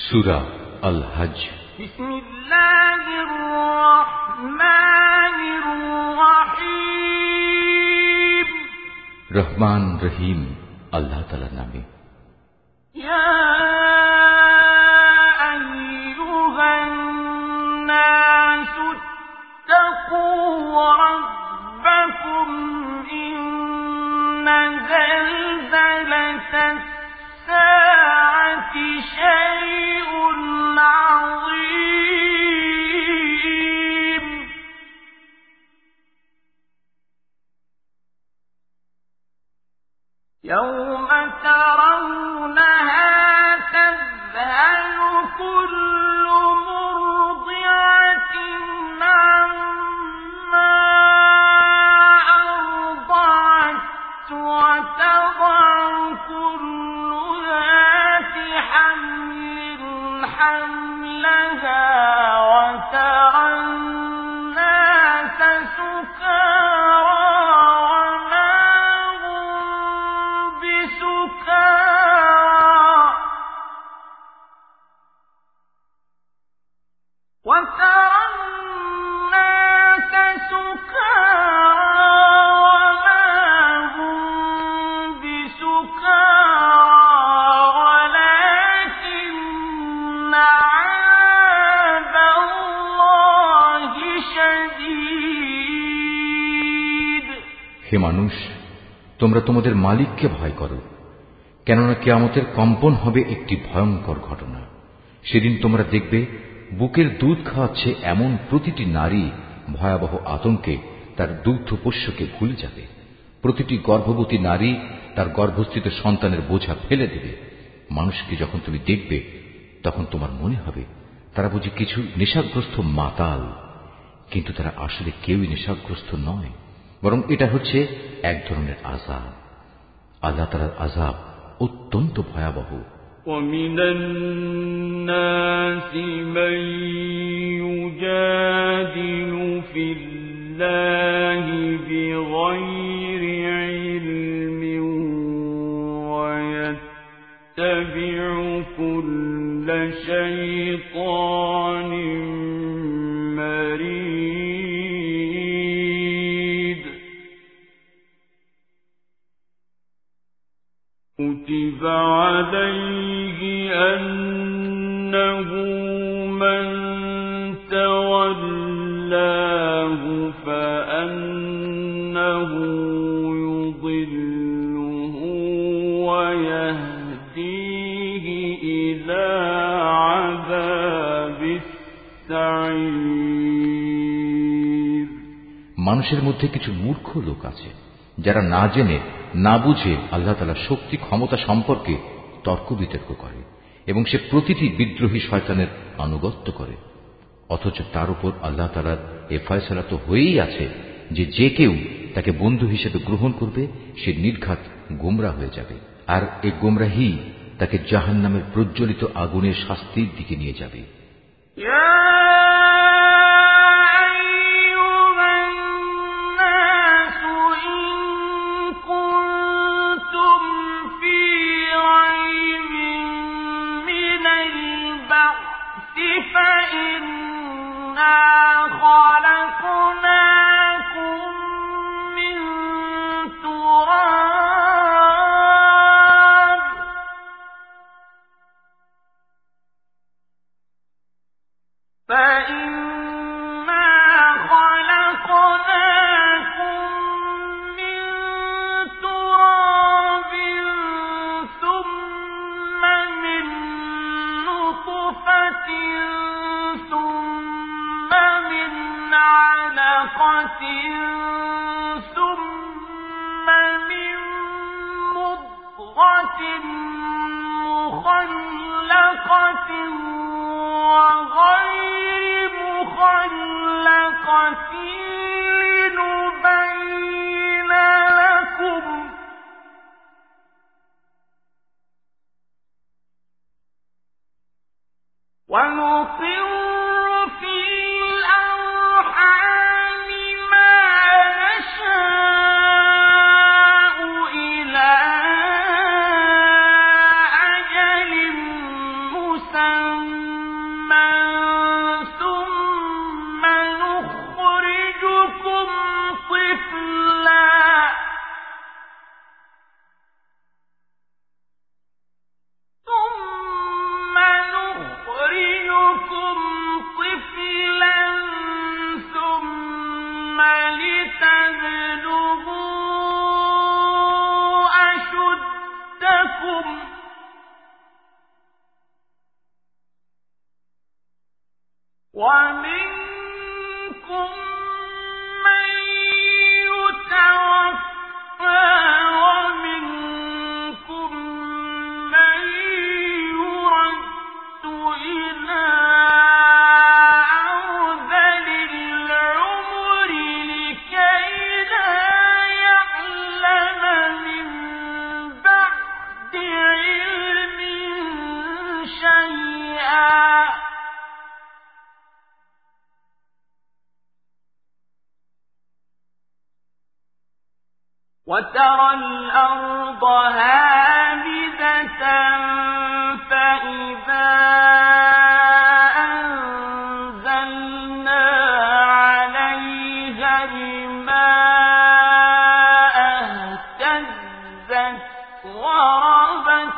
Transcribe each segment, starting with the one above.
সূরা আল হজ। বিসমিল্লাহির রহমানির রহিম। রহমান রহিম আল্লাহ তাআলার নামে। ইয়া আইয়ুহান নাসু ইত্তাকু রাব্বাকুম ইন্না যালযালাতাস সাআতি শাইউন আযীম। ইয়াওমা তারাউনাহা তাযহালু কুল্লু মুরদি'আতিন আম্মা আরদা'আত ওয়া তাদা'u কুল্lu যাতি হামলিন হামলাহা ওয়া তারান নাসা সুকারা ওয়া মা হুম বিসুকারা ওয়া তারান নাসা সুকারা ওয়া মা হুম বিসুকারা ওয়ালাকিন্না আযাবাল্লাহি শাদীদ। হে মানুষ, তোমরা তোমাদের মালিককে ভয় করো, কেননা কিয়ামতের কম্পন হবে একটি ভয়ঙ্কর ঘটনা। সেদিন তোমরা দেখবে বুকের দুধ খাওয়াচ্ছে এমন প্রতিটি নারী ভয়াবহ আতঙ্কে তার দুগ্ধপোষ্যকে ভুলে যাবে। প্রতিটি গর্ভবতী নারী তার গর্ভস্থিত সন্তানের বোঝা ফেলে দেবে। মানুষকে যখন তুমি দেখবে তখন তোমার মনে হবে তারা বুঝি কিছু নেশাগ্রস্ত মাতাল, কিন্তু তারা আসলে কেউই নেশাগ্রস্ত নয়, বরং এটা হচ্ছে এক ধরনের আযাব। আল্লাহ তাআলার আযাব অত্যন্ত ভয়াবহ। وَمِنَ النَّاسِ مَن يُجَادِلُ فِي اللَّهِ بِغَيْرِ عِلْمٍ وَيَتَّبِعُ كُلَّ شَيْطَانٍ مَّرِيدٍ كُتِبَ عَلَيْهِ أَنَّهُ مَن تَوَلَّاهُ فَأَنَّهُ يُضِلُّهُ وَيَهْدِيهِ إِلَى عَذَابِ السَّعِيرِ। মানুষের মধ্যে কিছু মূর্খ লোক আছে যারা না জেনে না বুঝে আল্লাহ তাআলার শক্তি ক্ষমতা সম্পর্কে তর্ক বিতর্ক করে এবং সে প্রতিটি বিদ্রোহী শয়তানের আনুগত্য করে। অথচ তার উপর আল্লাহ তাআলার এ ফয়সালা তো হয়েই আছে যে যে কেউ তাকে বন্ধু হিসেবে গ্রহণ করবে সে নির্ঘাত গোমরা হয়ে যাবে, আর এই গোমরাহি তাকে জাহান্নামের প্রজ্বলিত আগুনের শাস্তির দিকে নিয়ে যাবে। فَإِنَّا خَلَقْنَاكُم مِّن تُرَابٍ ثُمَّ مِن نُّطْفَةٍ ثُمَّ مِنْ عَلَقَةٍ ثُمَّ مِن مُّضْغَةٍ مُّخَلَّقَةٍ وَغَيْرِ مُخَلَّقَةٍ لِّنُبَيِّنَ لَكُمْ ۚ وَنُقِرُّ فِي الْأَرْحَامِ مَا نَشَاءُ إِلَىٰ أَجَلٍ مُّسَمًّى مسمى ثم نخرجكم طفلا ثم لتبلغوا أشدكم ومنكم من يتوفى ومنكم من يرد إلى أرذل العمر لكي لا يعلم من بعد علم شيئا وترى الأرض هامدة فإذا أنزلنا عليها الماء اهتزت وربت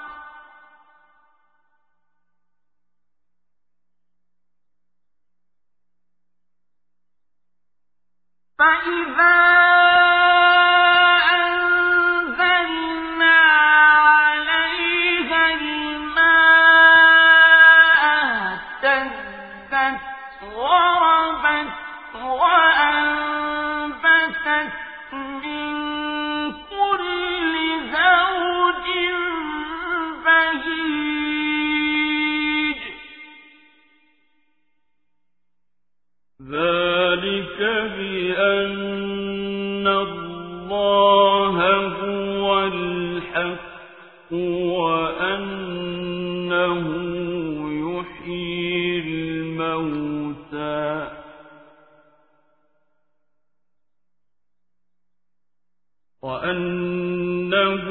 فإذا وأنبتت من كل زوج بهيج ذلك بأن الله هو الحق وأنه يحيي الموتى وأنه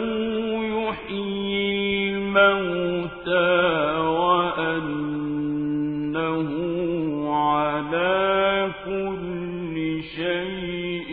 على كل شيء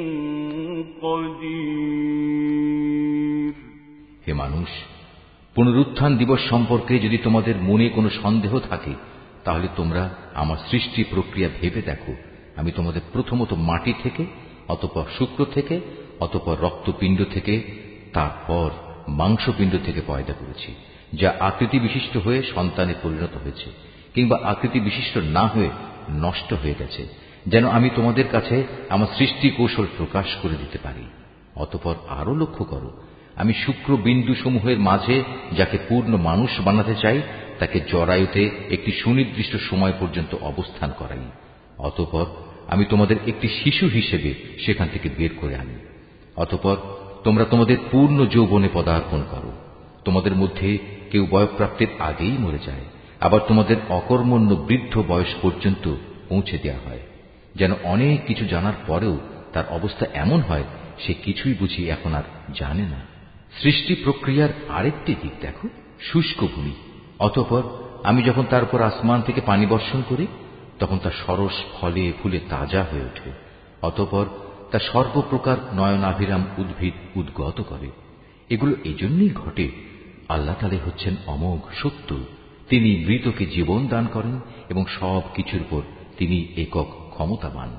قدير হে মানুষ, পুনরুত্থান দিবস সম্পর্কে যদি তোমাদের মনে কোনো সন্দেহ থাকে তাহলে তোমরা আমার সৃষ্টি প্রক্রিয়া ভেবে দেখো। আমি তোমাদের প্রথমত মাটি থেকে, অতঃপর শুক্র থেকে, অতঃপর রক্তপিণ্ড থেকে, তারপর মাংসপিণ্ড থেকে পয়দা করেছি, যা আকৃতি বিশিষ্ট হয়ে সন্তানে পরিণত হয়েছে কিংবা আকৃতি বিশিষ্ট না হয়ে নষ্ট হয়ে গেছে, যেন আমি তোমাদের কাছে আমার সৃষ্টি কৌশল প্রকাশ করে দিতে পারি। অতঃপর আরো লক্ষ্য করো, আমি শুক্র বিন্দু সমূহের মাঝে যাকে পূর্ণ মানুষ বানাতে চাই তাকে জরায়ুতে একটি সুনির্দিষ্ট সময় পর্যন্ত অবস্থান করাই। অতঃপর আমি তোমাদের একটি শিশু হিসেবে সেখান থেকে বের করে আনি। অতঃপর তোমরা তোমাদের পূর্ণ যৌবনে পদার্পণ করো। তোমাদের মধ্যে কেউ বয়ঃপ্রাপ্তির আগেই মরে যায়, আবার তোমাদের অকর্মণ্য বৃদ্ধ বয়স পর্যন্ত পৌঁছে দেওয়া হয়, যেন অনেক কিছু জানার পরেও তার অবস্থা এমন হয় সে কিছুই বুঝি এখন আর জানে না। সৃষ্টি প্রক্রিয়ার আরেকটি দিক দেখো, শুষ্ক ভূমি। অতঃপর আমি যখন তার উপর আসমান থেকে পানি বর্ষণ করি তখন তা সরস ফলে ফুলে তাজা হয়ে ওঠে। অতঃপর তা সর্বপ্রকার নয়নাভিরাম উদ্ভিদ উদ্গত করে। এগুলো এজন্যই ঘটে, আল্লাহ তাআলা হচ্ছেন অমোঘ সত্য। তিনি মৃতকে জীবন দান করেন এবং সব কিছুর উপর তিনি একক ক্ষমতাবান।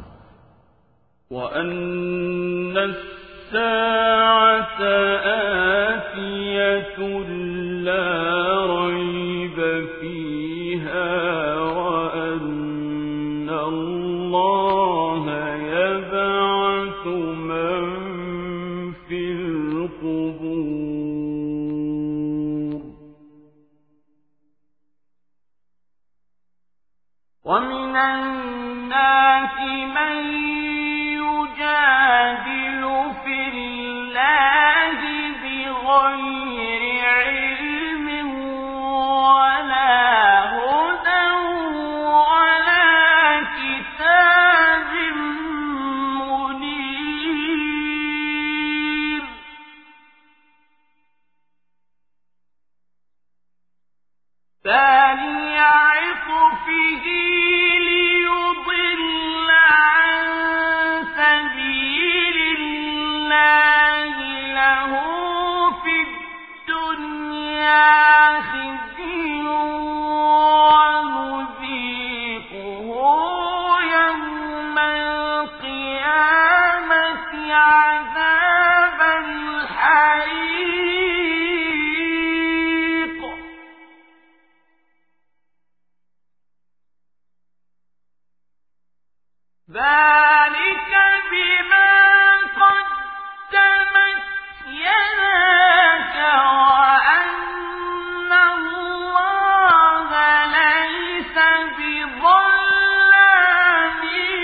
الساعة آتية لا ريب فيها وأن الله يبعث من في القبور ومن الناس من يجادل في الله بغير علم ولا هدى ولا كتاب منير ذلك ذلك بما قدمت يداك وأن الله ليس بظلام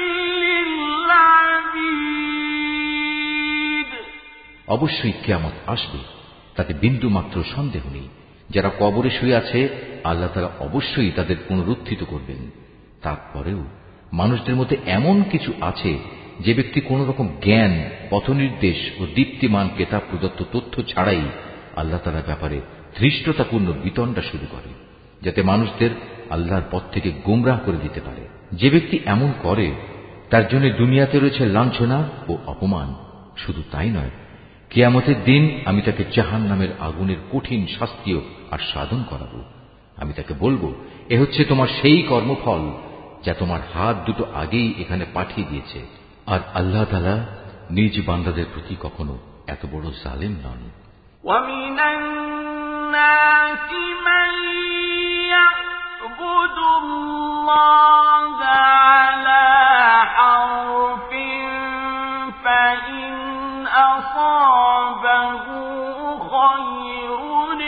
للعبيد অবশ্যই কিয়ামত আসবে, তাতে বিন্দু মাত্র সন্দেহ নেই। যারা কবরে শুয়ে আছে আল্লাহ তাআলা অবশ্যই তাদের পুনরুত্থিত করবেন। তারপরেও মানুষদের মধ্যে এমন কিছু আছে যে ব্যক্তি কোন রকম জ্ঞান, পথনির্দেশ ও দীপ্তিমান কেতাব প্রদত্ত তথ্য ছাড়াই আল্লাহ তাআলার ব্যাপারে ধৃষ্টতাপূর্ণ বিতণ্ডা শুরু করে, যাতে মানুষদের আল্লাহর পথ থেকে গোমরাহ করে দিতে পারে। যে ব্যক্তি এমন করে তার জন্য দুনিয়াতে রয়েছে লাঞ্ছনা ও অপমান। শুধু তাই নয়, কিয়ামতের দিন আমি তাকে জাহান্নামের আগুনের কঠিন শাস্তিও আস্বাদন করাবো। আমি তাকে বলবো, এ হচ্ছে তোমার সেই কর্মফল যা তোমার হাত দুটো আগেই এখানে পাঠিয়ে দিয়েছে। আর আল্লাহ তাআলা নিজ বান্দাদের প্রতি কখনো এত বড় জালেম নন। وَمِنَ النَّاسِ مَن يَعْبُدُ اللَّهَ عَلَى حَرْفٍ فَإِنْ أَصَابَهُ خَيْرٌ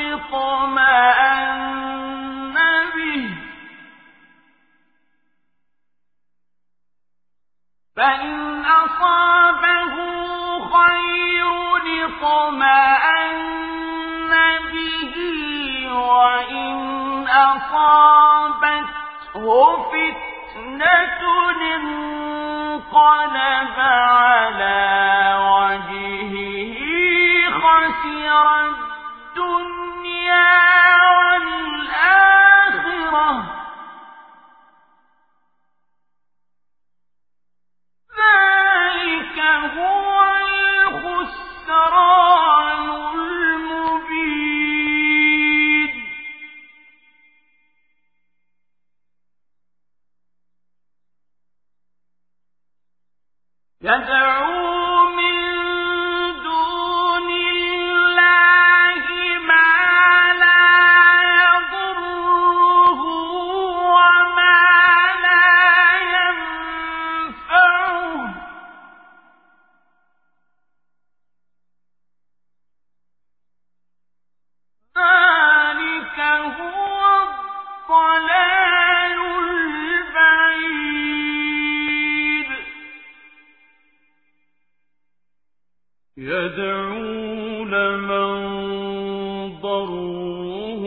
اطْمَأَنَّ بِهِ وَإِنْ أَصَابَتْهُ فِتْنَةٌ انقَلَبَ عَلَى وَجْهِهِ خَسِرَ الدُّنْيَا وَالْآخِرَةَ ذَلِكَ هُوَ الْخُسْرَانُ الْمُبِينُ يَدْعُو مِن دُونِ اللَّهِ مَا لَا يَضُرُّهُ وَمَا لَا يَنفَعُهُ ذَلِكَ هُوَ الضَّلَالُ الْبَعِيدُ يَدْعُو لَمَن ضَرُّهُ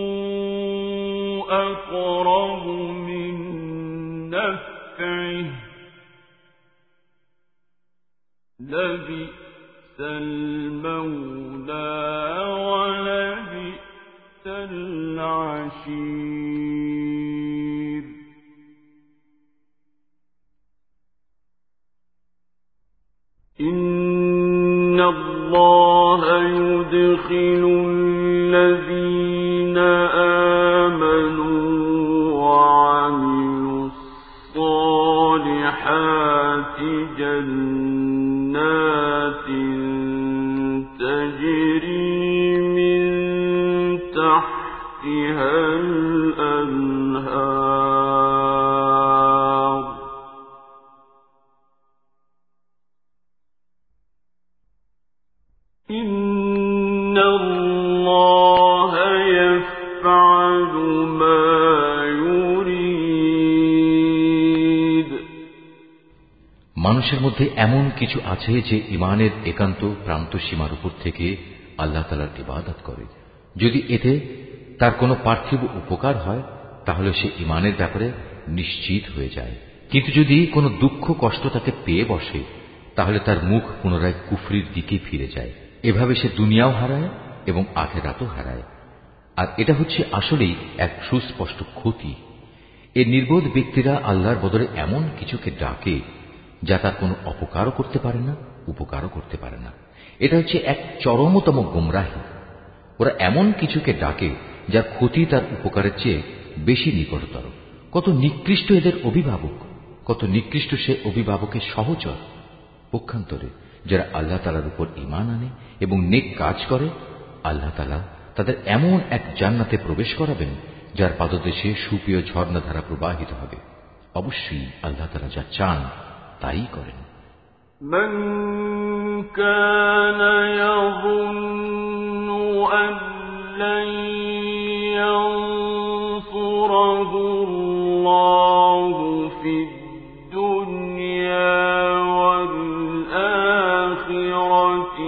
أَقْرَبُ مِن نَّفْعِهِ لَبِئْسَ الْمَوْلَىٰ وَلَبِئْسَ الْعَشِيرُ إِنَّ اللَّهَ يُدْخِلُ الَّذِينَ آمَنُوا وَعَمِلُوا الصَّالِحَاتِ جَنَّاتٍ تَجْرِي مِن تَحْتِهَا الْأَنْهَارُ إِنَّ اللَّهَ يَفْعَلُ مَا يُرِيدُ মানুষের মধ্যে এমন কিছু আছে যে ঈমানের একান্ত প্রান্ত সীমার উপর থেকে আল্লাহ তাআলার ইবাদত করে। যদি এতে তার কোনো পার্থিব উপকার হয় তাহলে সে ঈমানের ব্যাপারে নিশ্চিত হয়ে যায়, কিন্তু যদি কোনো দুঃখ কষ্ট তাকে পেয়ে বসে তাহলে তার মুখ পুনরায় কুফরির দিকে ফিরে যায়। এভাবে সে দুনিয়াও হারায় এবং আখিরাতও হারায়। আর এটা হচ্ছে আসলেই এক সুস্পষ্ট ক্ষতি। এই নির্বোধ ব্যক্তিরা আল্লাহর বদলে এমন কিছুকে ডাকে যা তার কোনো অপকারও করতে পারে না, উপকারও করতে পারে না। এটা হচ্ছে এক চরমতম গোমরাহী। ওরা এমন কিছুকে ডাকে যার ক্ষতি তার উপকারের চেয়ে বেশি নিকটতর। কত নিকৃষ্ট এদের অভিভাবক, কত নিকৃষ্ট সে অভিভাবকের সহচর। পক্ষান্তরে যারা আল্লাহ তাআলার উপর ঈমান আনে এবং নেক কাজ করে, আল্লাহ তাআলা তাদের এমন এক জান্নাতে প্রবেশ করাবেন যার পাদদেশে সুপ্রিয় ঝর্ণাধারা প্রবাহিত হবে। অবশ্যই আল্লাহ তাআলা যা চান তাই করেন। من كان يظن أن لن ينصره الله في الدنيا والآخرة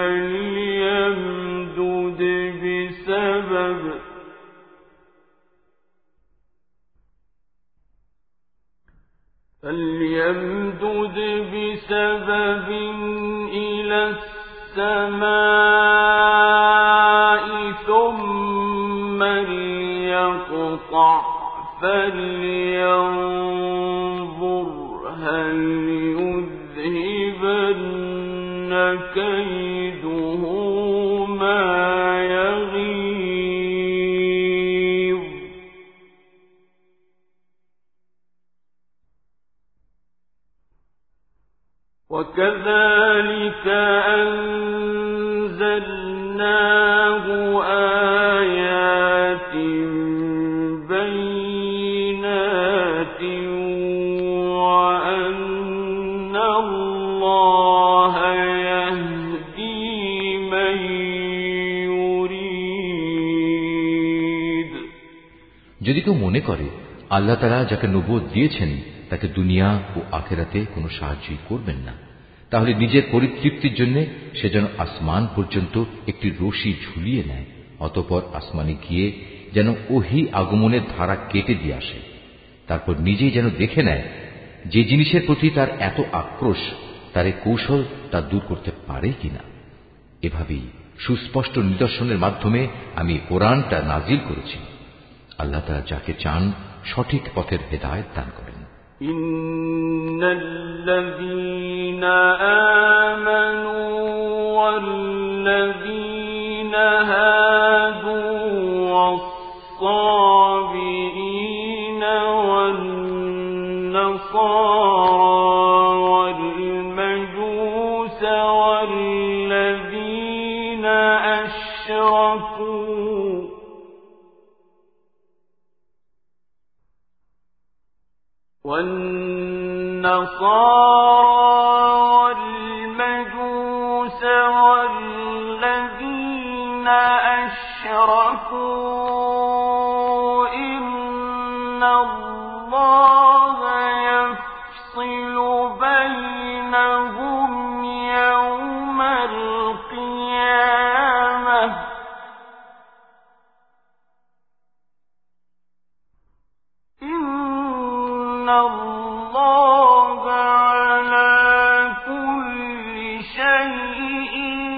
فليمدد بسبب إلى السماء ثم ليقطع فلينظر هل يذهبن كيده ما يغيظ وكذلك أنزلناه آيات بينات وأن الله يهدي من يريد। যদি কেউ মনে করে আল্লাহ তাআলা যাকে নবুয়ত দিয়েছেন তাকে দুনিয়া ও আখিরাতে কোনো সাহায্য করবেন না, তাহলে নিজের পরিতৃপ্তির জন্য সে যেন আসমান পর্যন্ত একটি রশি ঝুলিয়ে নেয়, অতঃপর আসমানে গিয়ে যেন ওহী আগমনের ধারা কেটে দিয়ে আসে, তারপর নিজেই যেন দেখে নেয় যে জিনিসের প্রতি তার এত আক্রোশ তার এই কৌশল তা দূর করতে পারে কিনা। এভাবেই সুস্পষ্ট নিদর্শনের মাধ্যমে আমি কোরআনটা নাজিল করেছি। আল্লাহ তাআলা যাকে চান সঠিক পথের হেদায়েত দান করেন। ইন্নাল্লাযীনা আমানু ওয়াল্লাযীনা হাদু ওয়াস-সাবিঈনা ওয়ান-নাসারা ওয়াল-মাজূসা ওয়াল্লাযীনা আশরাকু والمجوس والذين أشركوا إن الله يفصل بينهم يوم القيامة إن الله على كل شيء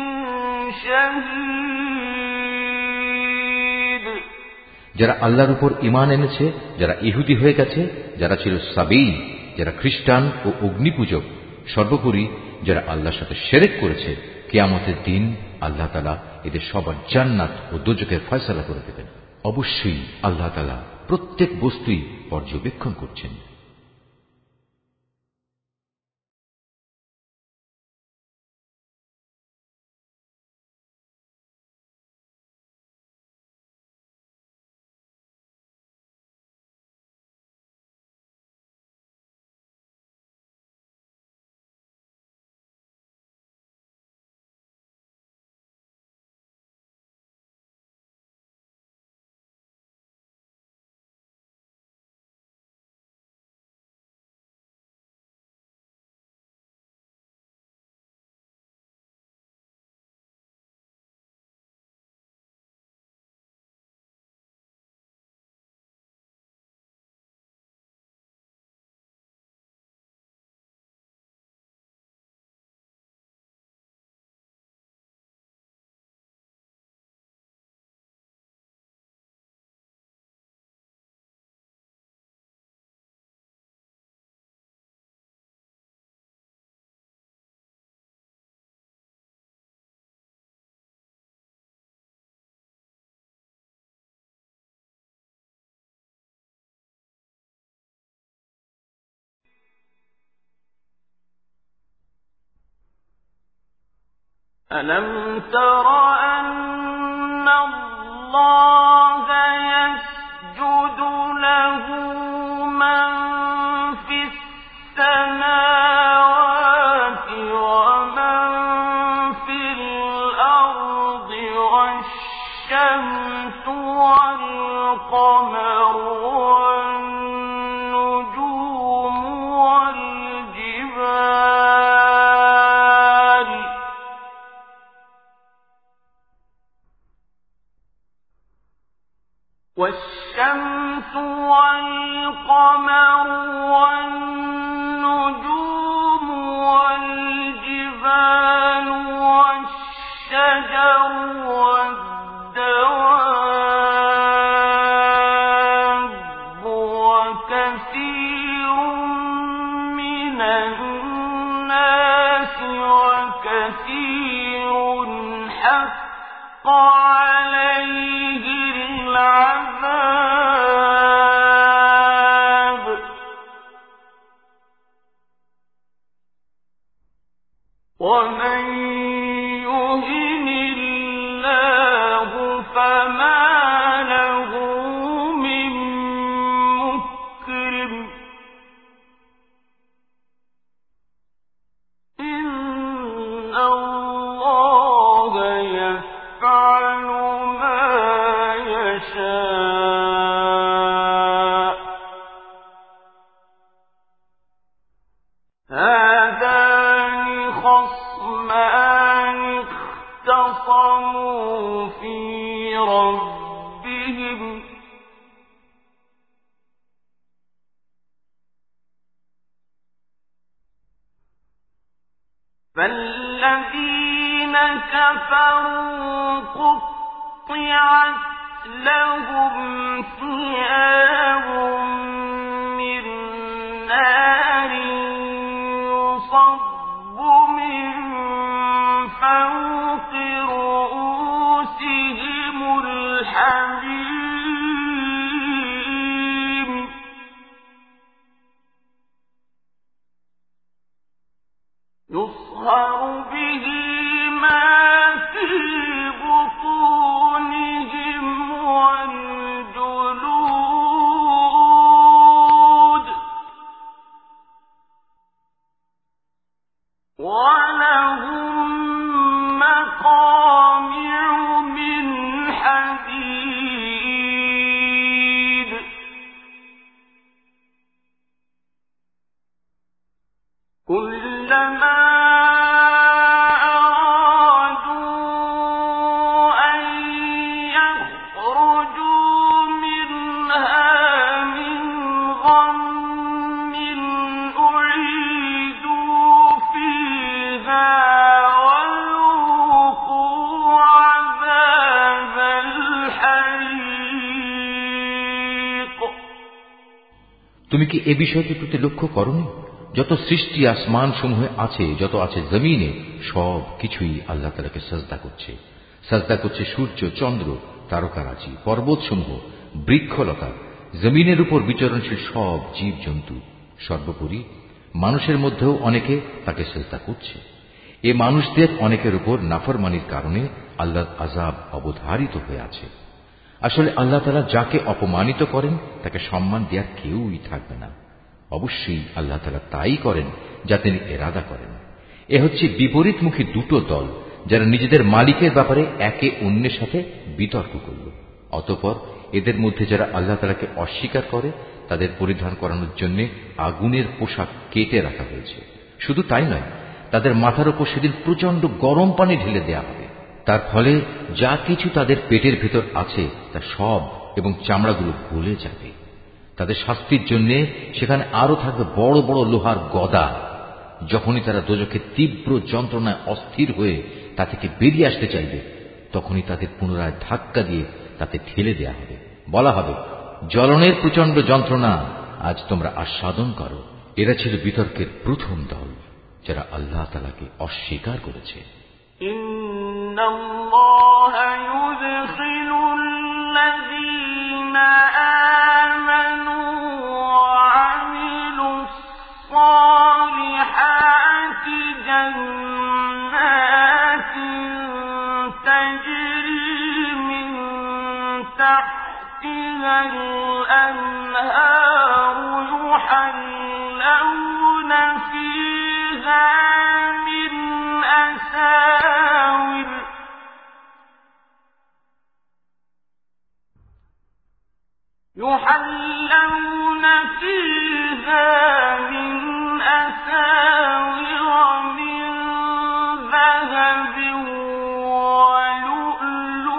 شهيد। যারা আল্লাহর উপর ঈমান এনেছে, যারা ইহুদি হয়ে গেছে, যারা ছিল সাবী, যারা খ্রিস্টান ও অগ্নিপূজক, সর্বোপরি যারা আল্লাহর সাথে শিরক করেছে, কিয়ামতের দিন আল্লাহ তাআলা এদের সবার জান্নাত ও দোজখের ফয়সালা করে দেবেন। অবশ্যই আল্লাহ তাআলা প্রত্যেক বস্তুই পর্যবেক্ষণ করছেন। ألم تر أن الله يسجد له من في السماوات والقمر والنجوم والجبال والشجر والدواب وكثير من الناس وكثير حق عليه العذاب ومن يهن الله فما له من مكرم إن الله يفعل ما يشاء هذان خصمان اختصموا في ربهم فالذين كفروا قطعت لهم ثياب من نار يصب من فوق رؤوسهم الحميم يصهر به ما في بطونهم والجلود ولهم مقامع من حديد كلما أرادوا أن يخرجوا منها من غم أعيدوا فيها وذوقوا عذاب الحريق তুমি কি এ বিষয়টির প্রতি লক্ষ্য করনি? যত সৃষ্টি আসমান সমূহে আছে, যত আছে জমিনে, সব কিছুই আল্লাহ তাআলাকে সাজদা করছে। সাজদা করছে সূর্য, চন্দ্র, তারকারাজি, পর্বত সমূহ, বৃক্ষলতা, জমিনের উপর বিচরণশীল সব জীব জন্তু, সর্বোপরি মানুষের মধ্যেও অনেকে তাকে সাজদা করছে। এ মানুষদের অনেকের উপর নাফরমানির কারণে আল্লাহর আযাব অবধারিত হয়ে আছে। আসলে আল্লাহ তাআলা যাকে অপমানিত করেন তাকে সম্মান দেওয়ার কেউই থাকবে না। অবশ্যই আল্লাহ তাআলা তাই করেন যা তিনি ইরাদা করেন। এ হচ্ছে বিপরীতমুখী দুটো দল, যারা নিজেদের মালিকের ব্যাপারে একে অন্যের সাথে বিতর্ক করল। অতঃপর এদের মধ্যে যারা আল্লাহ তাআলাকে অস্বীকার করে তাদের পরিধান করানোর জন্য আগুনের পোশাক কেটে রাখা হয়েছে। শুধু তাই নয়, তাদের মাথার উপর সেদিন প্রচন্ড গরম পানি ঢেলে দেয়া হবে। তার ফলে যা কিছু তাদের পেটের ভেতর আছে তা সব এবং চামড়াগুলো গলে যাবে। তাদের শাস্তির জন্য সেখানে আরো থাকবে বড় বড় লোহার গদা। যখনই তারা দোজখের তীব্র যন্ত্রণায় অস্থির হয়ে তা থেকে বেরিয়ে আসতে চাইবে, তখনই তাদের পুনরায় ধাক্কা দিয়ে তাতে ঠেলে দেয়া হবে। বলা হবে, জ্বলনের প্রচন্ড যন্ত্রণা আজ তোমরা আস্বাদন করো। এরা ছিল বিতর্কের প্রথম দল, যারা আল্লাহ তাআলাকে অস্বীকার করেছে। ইন্নাল্লাহা ইউদখিলুল্লাযীনা আমানু ওয়া আমিলুস সালিহাতি জান্নাতিন তাজরি মিন তাহতিহাল আনহারু ইউহাল্লাউনা ফীহা মিন أساور يحلون فيها من أساور من ذهب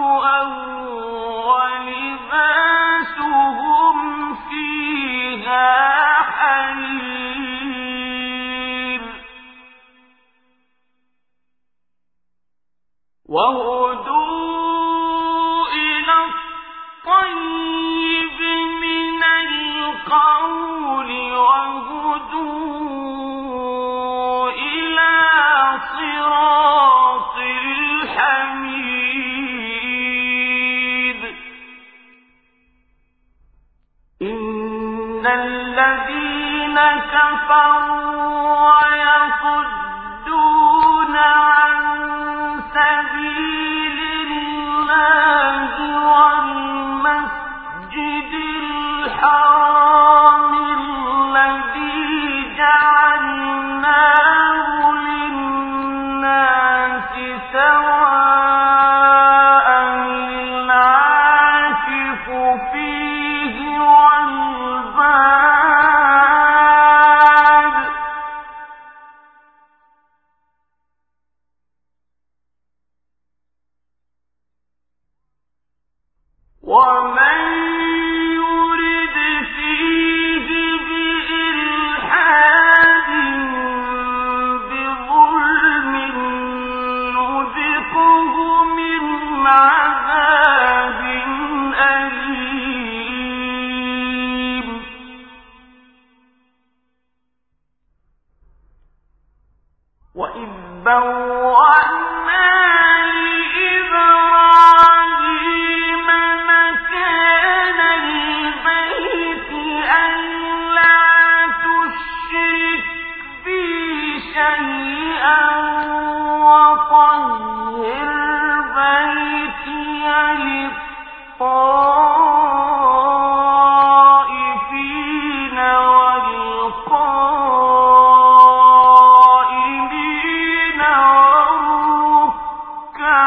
ولؤلؤا ولباسهم فيها وهدوا إلى الطيب من القول وهدوا إلى صراط الحميد إن الذين كفروا ويصدون عن سبيل الله والمسجد الحرام الذي جعلناه للناس سواء العاكف فيه والباد ومن يرد فيه بإلحاد بظلم نذقه من عذاب أليم وإذ بوأنا لإبراهيم مكان البيت ألا تشرك بي شيئا وطهر بيتي للطائفين والقائمين والركع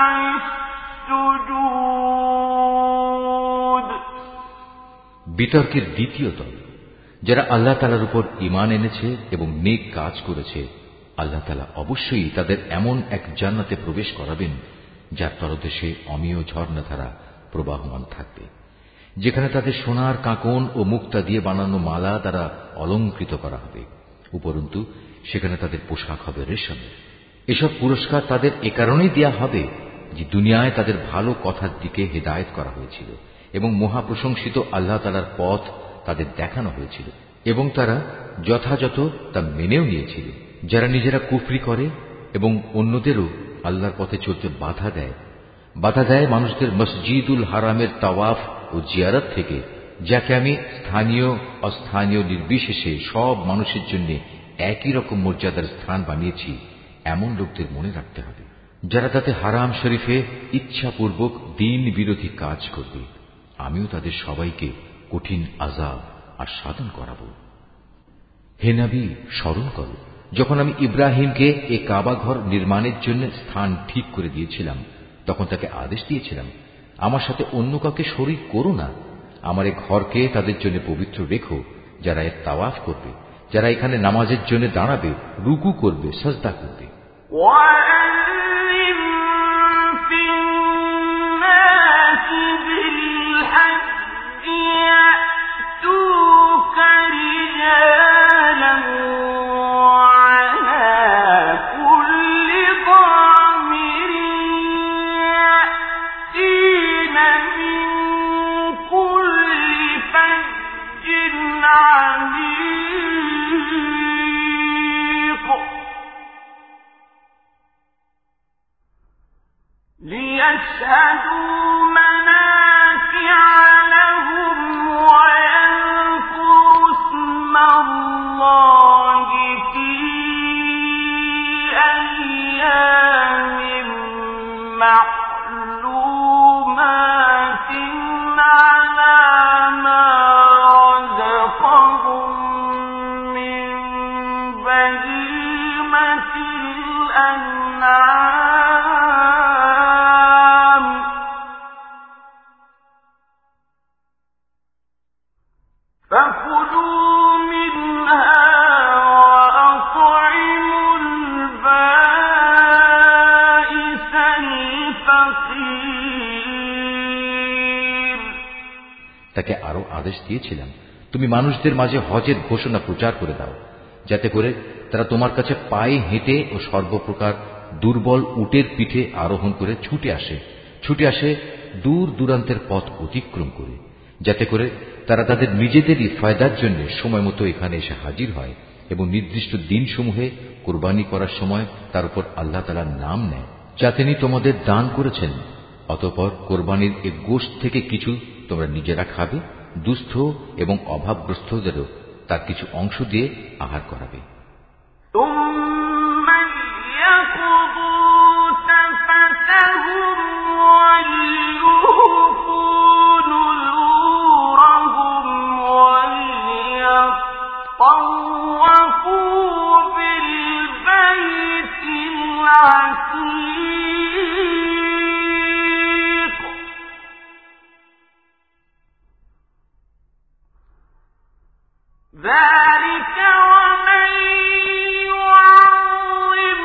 السجود বিতর্কের দ্বিতীয় দল যারা আল্লাহ তাআলার উপর ঈমান এনেছে এবং নেক কাজ করেছে, আল্লাহ তাআলা অবশ্যই তাদের এমন এক জান্নাতে প্রবেশ করাবেন যার তলদেশে অমেয় ঝর্ণাধারা প্রবাহমান থাকবে, যেখানে তাদের সোনার কাঁকন ও মুক্তা দিয়ে বানানো মালা দ্বারা অলঙ্কৃত করা হবে। উপরন্তু সেখানে তাদের পোশাক হবে রেশমের। এসব পুরস্কার তাদের এ কারণেই দেয়া হবে যে দুনিয়ায় তাদের ভালো কথার দিকে হেদায়েত করা হয়েছিল এবং মহাপ্রশংসিত আল্লাহ তাআলার পথ তাদের দেখানো হয়েছিল এবং তারা যথাযথ তা মেনেও নিয়েছিল। যারা নিজেরা কুফরি করে এবং অন্যদেরও আল্লাহর পথে চলতে বাধা দেয় মানুষদের মসজিদুল হারামের তাওয়াফ ও জিয়ারত থেকে, যাকে আমি স্থানীয় অস্থানীয় নির্বিশেষে সব মানুষের জন্য একই রকম মর্যাদার স্থান বানিয়েছি, এমন লোকদের মনে রাখতে হবে যারা তাতে হারাম শরীফে ইচ্ছাপূর্বক দ্বীন বিরোধী কাজ করবে। আমিও তাদের সবাইকে কঠিন আযাব আস্বাদন করাবো। হে নবী, স্মরণ করো যখন আমি ইব্রাহিমকে এ কাবা ঘর নির্মাণের জন্য স্থান ঠিক করে দিয়েছিলাম, তখন তাকে আদেশ দিয়েছিলাম, আমার সাথে অন্য কাউকে শরীক করো না। আমার এ ঘরকে তাদের জন্য পবিত্র রেখো, যারা এর তাওয়াফ করবে, যারা এখানে নামাজের জন্য দাঁড়াবে, রুকু করবে, সাজদা করবে। ليشهدوا منافع لهم ويذكروا اسم الله في أيام معلومات على ما رزقهم من بهيمة الأنعام فكلوا منها وأطعموا البائس الفقير। তাকে আরো আদেশ দিয়েছিলাম, তুমি মানুষদের মাঝে হজের ঘোষণা প্রচার করে দাও, যাতে করে তারা তোমার কাছে পায়ে হেঁটে ও সর্বপ্রকার দুর্বল উটের পিঠে আরোহণ করে ছুটে আসে দূর দূরান্তের পথ অতিক্রম করে, যাতে করে তারা তাদের নিজেদেরই ফায়দার জন্য সময় মতো এখানে এসে হাজির হয় এবং নির্দিষ্ট দিনসমূহে কোরবানি করার সময় তার উপর আল্লাহ তাআলার নাম নেয়, যা তিনি তোমাদের দান করেছেন। অতঃপর কোরবানির এ গোশত থেকে কিছু তোমরা নিজেরা খাবে, দুস্থ এবং অভাবগ্রস্তদেরও তার কিছু অংশ দিয়ে আহার করাবে। ذلك ومن يعظم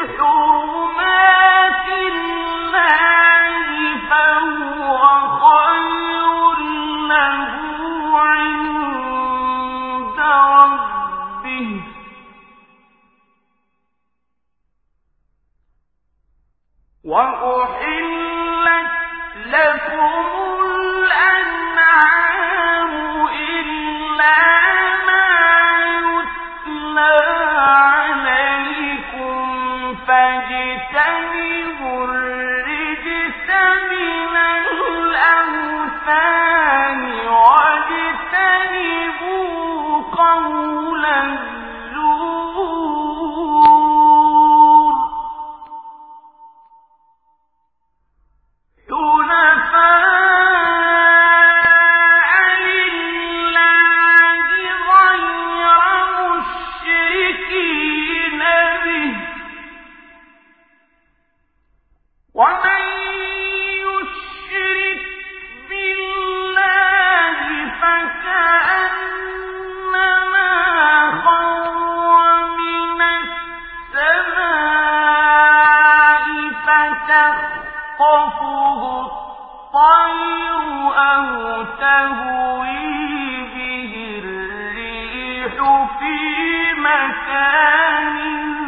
حرمات الله فهو خير له عند ربه وأحلت لكم الأنعام إلا فاجتنبوا الرجس من الأوثان واجتنبوا قول الزور ومن يشرك بالله فكأنما خر من السماء فتخطفه الطير أو تهوي به الريح في مكان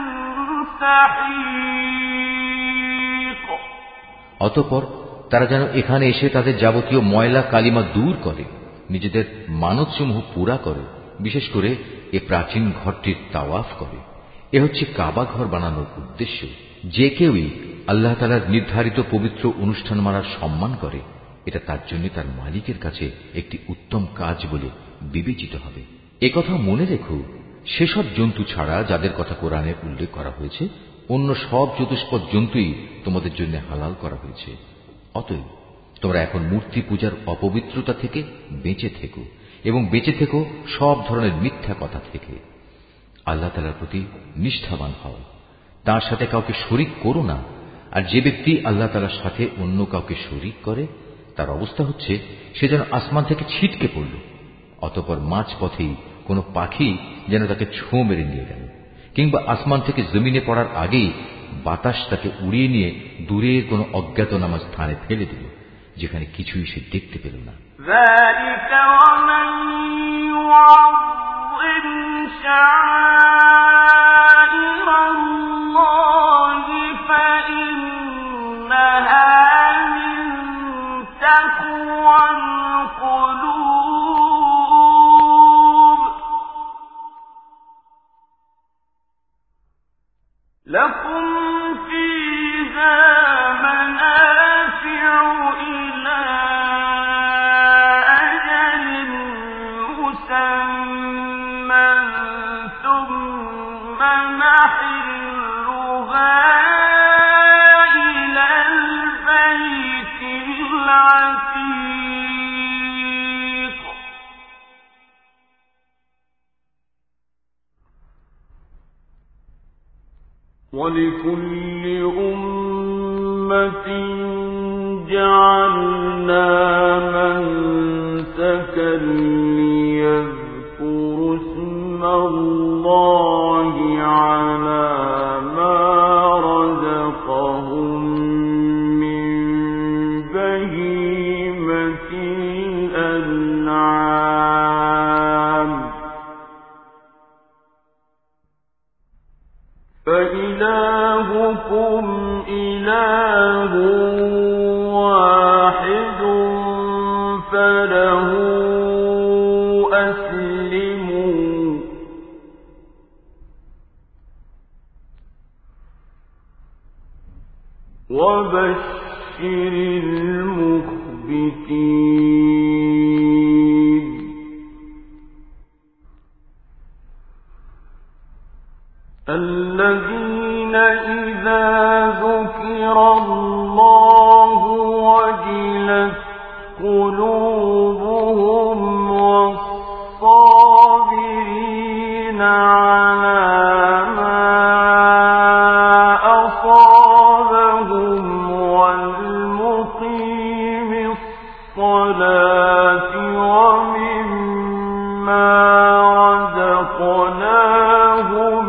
سحيق অতঃপর তারা যেন এখানে এসে তাদের যাবতীয় ময়লা কালিমা দূর করে, নিজেদের মানতসমূহ পুরা করে, বিশেষ করে এ প্রাচীন ঘরটির তাওয়াফ করে। এ হচ্ছে কাবা ঘর বানানোর উদ্দেশ্য। যে কেউই আল্লাহ তাআলার নির্ধারিত পবিত্র অনুষ্ঠান মানার সম্মান করে, এটা তার জন্য তার মালিকের কাছে একটি উত্তম কাজ বলে বিবেচিত হবে। একথা মনে রেখো, সেসব জন্তু ছাড়া যাদের কথা কোরআনে উল্লেখ করা হয়েছে, অন্য সব চতুষ্পদ জন্তুই তোমাদের জন্য হালাল করা হয়েছে। অতএব তোমরা এখন মূর্তি পূজার অপবিত্রতা থেকে বেঁচে থেকো এবং বেঁচে থেকো সব ধরনের মিথ্যা কথা থেকে। আল্লাহ তাআলার প্রতি নিষ্ঠাবান হও, তার সাথে কাউকে শরীক করো না। আর যে ব্যক্তি আল্লাহ তাআলার সাথে অন্য কাউকে শরীক করে, তার অবস্থা হচ্ছে সে যেন আসমান থেকে ছিটকে পড়ল, অতঃপর মাঝ পথেই কোনো পাখি যেন তাকে ছোঁ মেরে নিয়ে গেল, কিংবা আসমান থেকে জমিনে পড়ার আগেই বাতাস তাকে উড়িয়ে নিয়ে দূরের কোনো অজ্ঞাতনামা স্থানে ফেলে দিল, যেখানে কিছুই সে দেখতে পেল না। لكم فيها منافع إلى أجل مسمى ثم محلها إلى البيت العتيق ولكل أمة جعلنا منسكا ليذكروا اسم الله على ما رزقهم من بهيمة الأنعام فإلهكم لكم إله واحد فله أسلموا وبشر المخبتين الذين إذا ذكر الله وجلت قلوبهم والصابرين على ما أصابهم والمقيم الصلاة ومما رزقناهم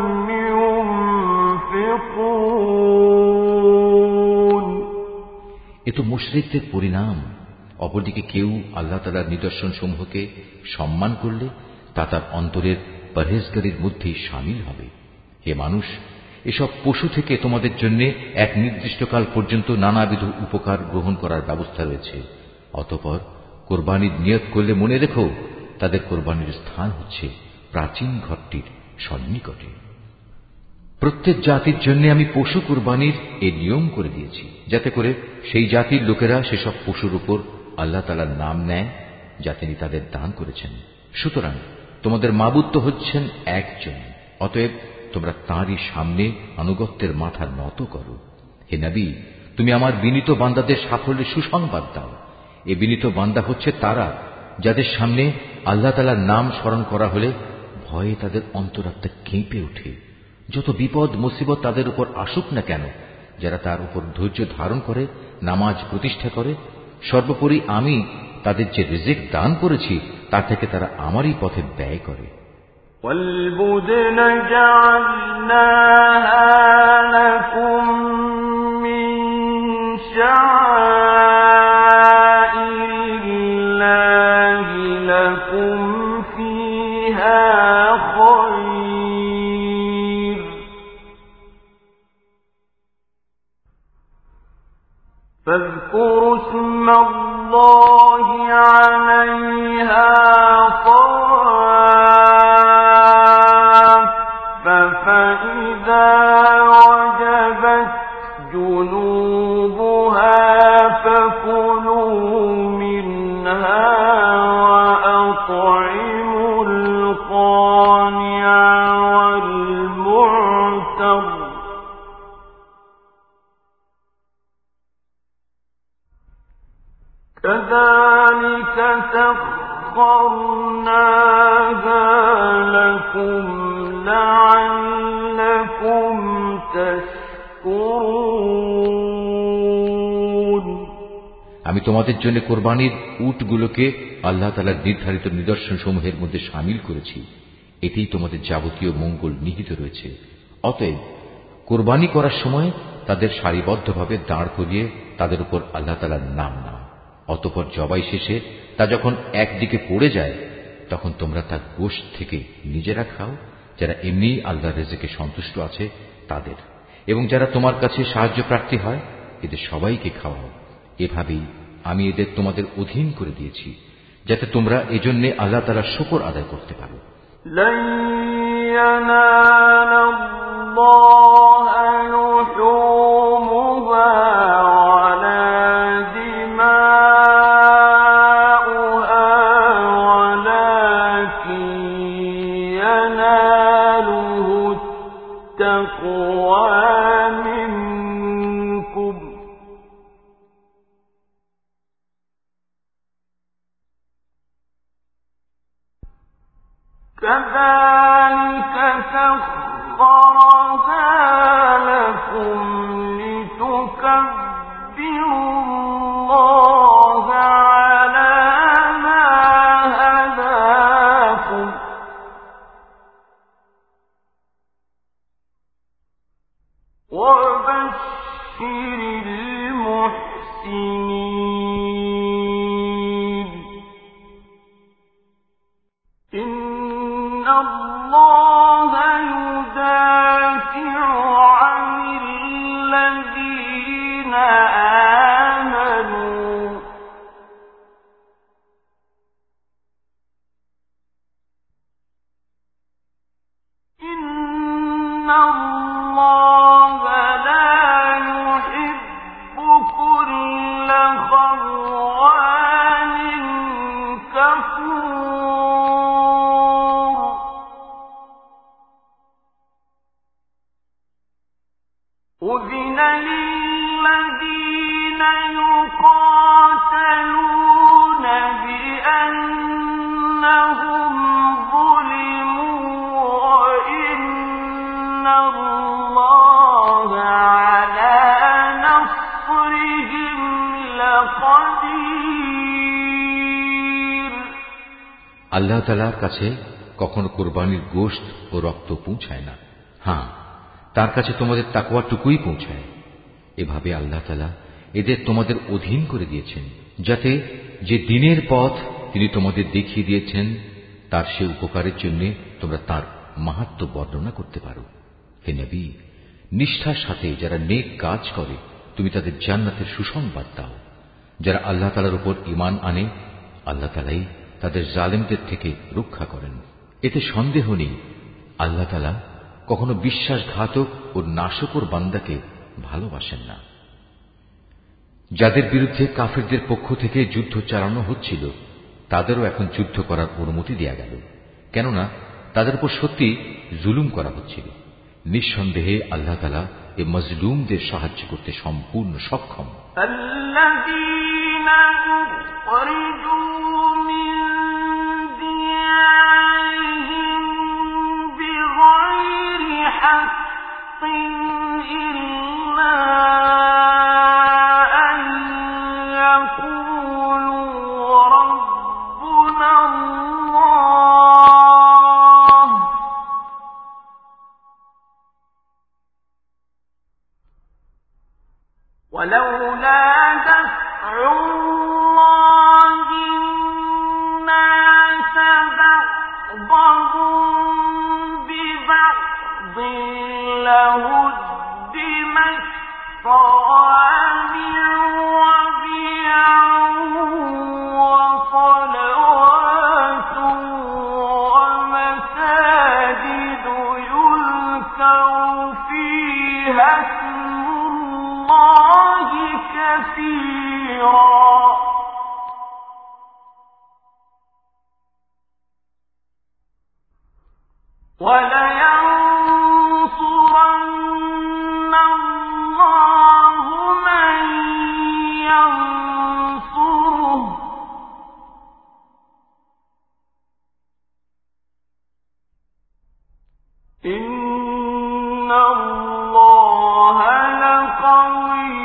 ينفقون এ তো মুশরিকদের পরিণাম। অপরদিকে কেউ আল্লাহ তাআলার নিদর্শন সমূহকে সম্মান করলে তা তার অন্তরের পরহেজগারির মধ্যেই শামিল হবে। হে মানুষ, এসব পশু থেকে তোমাদের জন্য এক নির্দিষ্টকাল পর্যন্ত নানাবিধ উপকার গ্রহণ করার ব্যবস্থা রয়েছে। অতঃপর কোরবানির নিয়ত করলে মনে রেখো, তাদের কোরবানির স্থান হচ্ছে প্রাচীন ঘরটির সন্নিকটে। প্রত্যেক জাতির জন্য আমি পশু কোরবানির এই নিয়ম করে দিয়েছি, যাতে করে সেই জাতির লোকেরা সেসব পশুর উপর আল্লাহ তাআলার নাম নেয় যা তিনি তাদের দান করেছেন। সুতরাং তোমাদের মাবুদ তো হচ্ছেন একজন, অতএব তোমরা তাঁরই সামনে আনুগত্যের মাথা নত করো। হে নবী, তুমি আমার বিনীত বান্দাদের সাফল্যের সুসংবাদ দাও। এ বিনীত বান্দা হচ্ছে তারা যাদের সামনে আল্লাহ তাআলার নাম স্মরণ করা হলে ভয়ে তাদের অন্তরাত্মা কেঁপে ওঠে। যত বিপদ মুসিবত তাদের উপর আসুক না কেন, যারা তার উপর ধৈর্য ধারণ করে নামাজ প্রতিষ্ঠা করে, সর্বোপরি আমি তাদের যে রিজিক দান করেছি তা থেকে তারা আমারই পথে ব্যয় করে। والبدن جعلناها لكم من شعائر الله لكم فيها خير فاذكروا اسم الله عليها فإذا وجبت جنوبها فكلوا منها وأطعموا القانع والمعتر كذلك سخرناها لكم لعلكم تشكرون আমি তোমাদের জন্য কোরবানির উটগুলোকে আল্লাহ তাআলার নির্ধারিত নিদর্শন সমূহের মধ্যে শামিল করেছি। এতেই তোমাদের যাবতীয় মঙ্গল নিহিত রয়েছে। অতএব কোরবানি করার সময় তাদের সারিবদ্ধভাবে দাঁড় করিয়ে তাদের উপর আল্লাহ তাআলার নাম নাও। অতঃপর জবাই শেষে তা যখন একদিকে পড়ে যায়, তখন তোমরা তার গোশত থেকে নিজেরা খাও, যারা এমনি আল্লাহর রিজিকে সন্তুষ্ট আছে তাদের, এবং যারা তোমার কাছে সাহায্য প্রার্থী হয় এদের সবাইকে খাওয়াও। এভাবেই আমি এদের তোমাদের অধীন করে দিয়েছি, যাতে তোমরা এজন্য আল্লাহ তাআলার শুকর আদায় করতে পারো। لن ينال الله لحومها ولا دماؤها ولكن يناله التقوى منكم كذلك سخرها لكم لتكبروا الله على ما هداكم وبشر المحسنين إن الله يدافع عن আল্লাহ তাআলার কাছে কখনো কোরবানির গোশত ও রক্ত পৌঁছায় না। হ্যাঁ, তার কাছে তোমাদের তাকওয়াটুকুই পৌঁছায়। এভাবে আল্লাহ তাআলা এদের তোমাদের অধীন করে দিয়েছেন, যাতে যে দ্বীনের পথ তিনি তোমাদের দেখিয়ে দিয়েছেন তার সে উপকারের জন্য তোমরা তার মাহাত্ম্য বর্ণনা করতে পারো। হে নবী, নিষ্ঠার সাথে যারা নেক কাজ করে তুমি তাদের জান্নাতের সুসংবাদ দাও। যারা আল্লাহ তাআলার উপর ঈমান আনে, আল্লাহ তাআলাই তাদের জালেমদের থেকে রক্ষা করেন। এতে সন্দেহ নেই, আল্লাহ তাআলা কখনো বিশ্বাসঘাতক ও নাশকর বান্দাকে ভালোবাসেন না। যাদের বিরুদ্ধে কাফেরদের পক্ষ থেকে যুদ্ধ চালানো হচ্ছিল তাদেরও এখন যুদ্ধ করার অনুমতি দেয়া গেল, কেননা তাদের উপর সত্যি জুলুম করা হচ্ছিল। নিঃসন্দেহে আল্লাহ তাআলা এ মজলুমদের সাহায্য করতে সম্পূর্ণ সক্ষম। ولولا دفع الله الناس بعضهم ببعض لهدمت صوامع وبيع وصلوات ومساجد يذكر فيها كثيرا ولينصرن الله من ينصره إن الله لقوي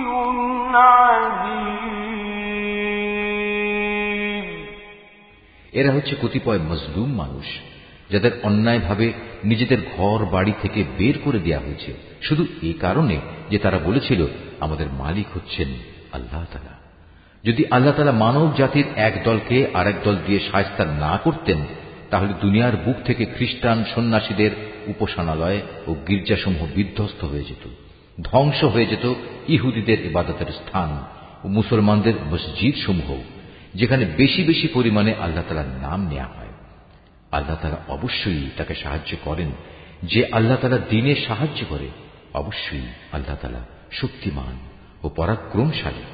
এরা হচ্ছে কতিপয় মজলুম মানুষ, যাদের অন্যায়ভাবে নিজেদের ঘর বাড়ি থেকে বের করে দেয়া হয়েছে, শুধু এই কারণে যে তারা বলেছিল আমাদের মালিক হচ্ছেন আল্লাহ তাআলা। যদি আল্লাহ তাআলা মানব জাতির এক দলকে আরেক দল দিয়ে শায়েস্তা না করতেন, তাহলে দুনিয়ার বুক থেকে খ্রিস্টান সন্ন্যাসীদের উপাসনালয় ও গির্জাসমূহ বিধ্বস্ত হয়ে যেত, ধ্বংস হয়ে যেত ইহুদিদের ইবাদতের স্থান ও মুসলমানদের মসজিদ সমূহ, যেখানে বেশি বেশি পরিমাণে আল্লাহ তাআলার নাম নেওয়া হয়। আল্লাহ তাআলা অবশ্যই তাকে সাহায্য করেন। যে আল্লাহ তাআলার দ্বীনে সাহায্য করে, অবশ্যই আল্লাহ তাআলা শক্তিমান ও পরাক্রমশালী।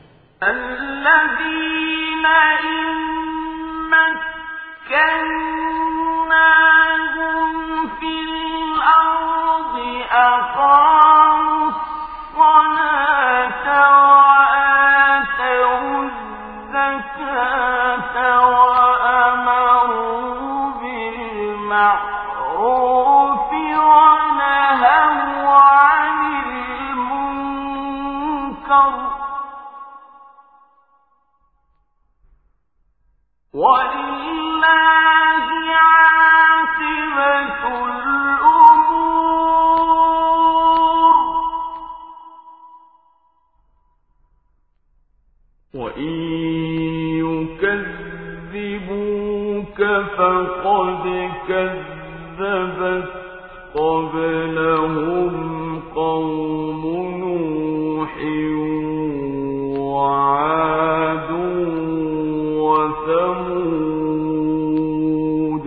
الذين إن مكناهم في الأرض أقاموا الصلاة وآتوا الزكاة وأمروا بالمعروف ونهوا عن المنكر ولله عاقبة الأمور وإن يكذبوك فقد كذبت قبلهم قوم نوح وعاد وثمود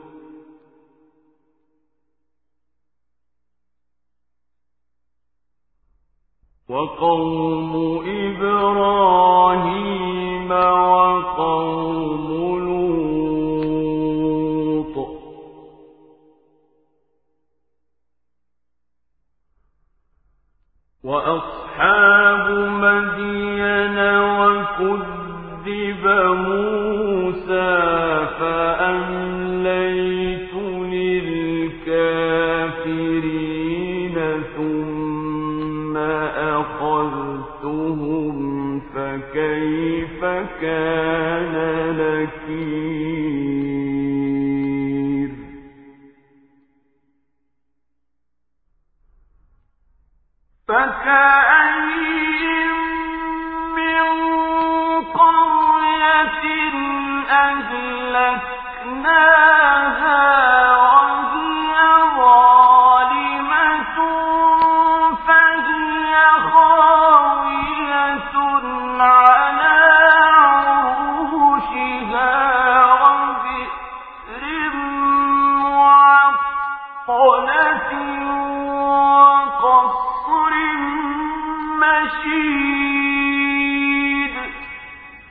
وقوم إبراهيم وقوم لوط وأصحاب مدين وكذب موسى فأمليت للكافرين ثم أخذتهم فكيف كان نكير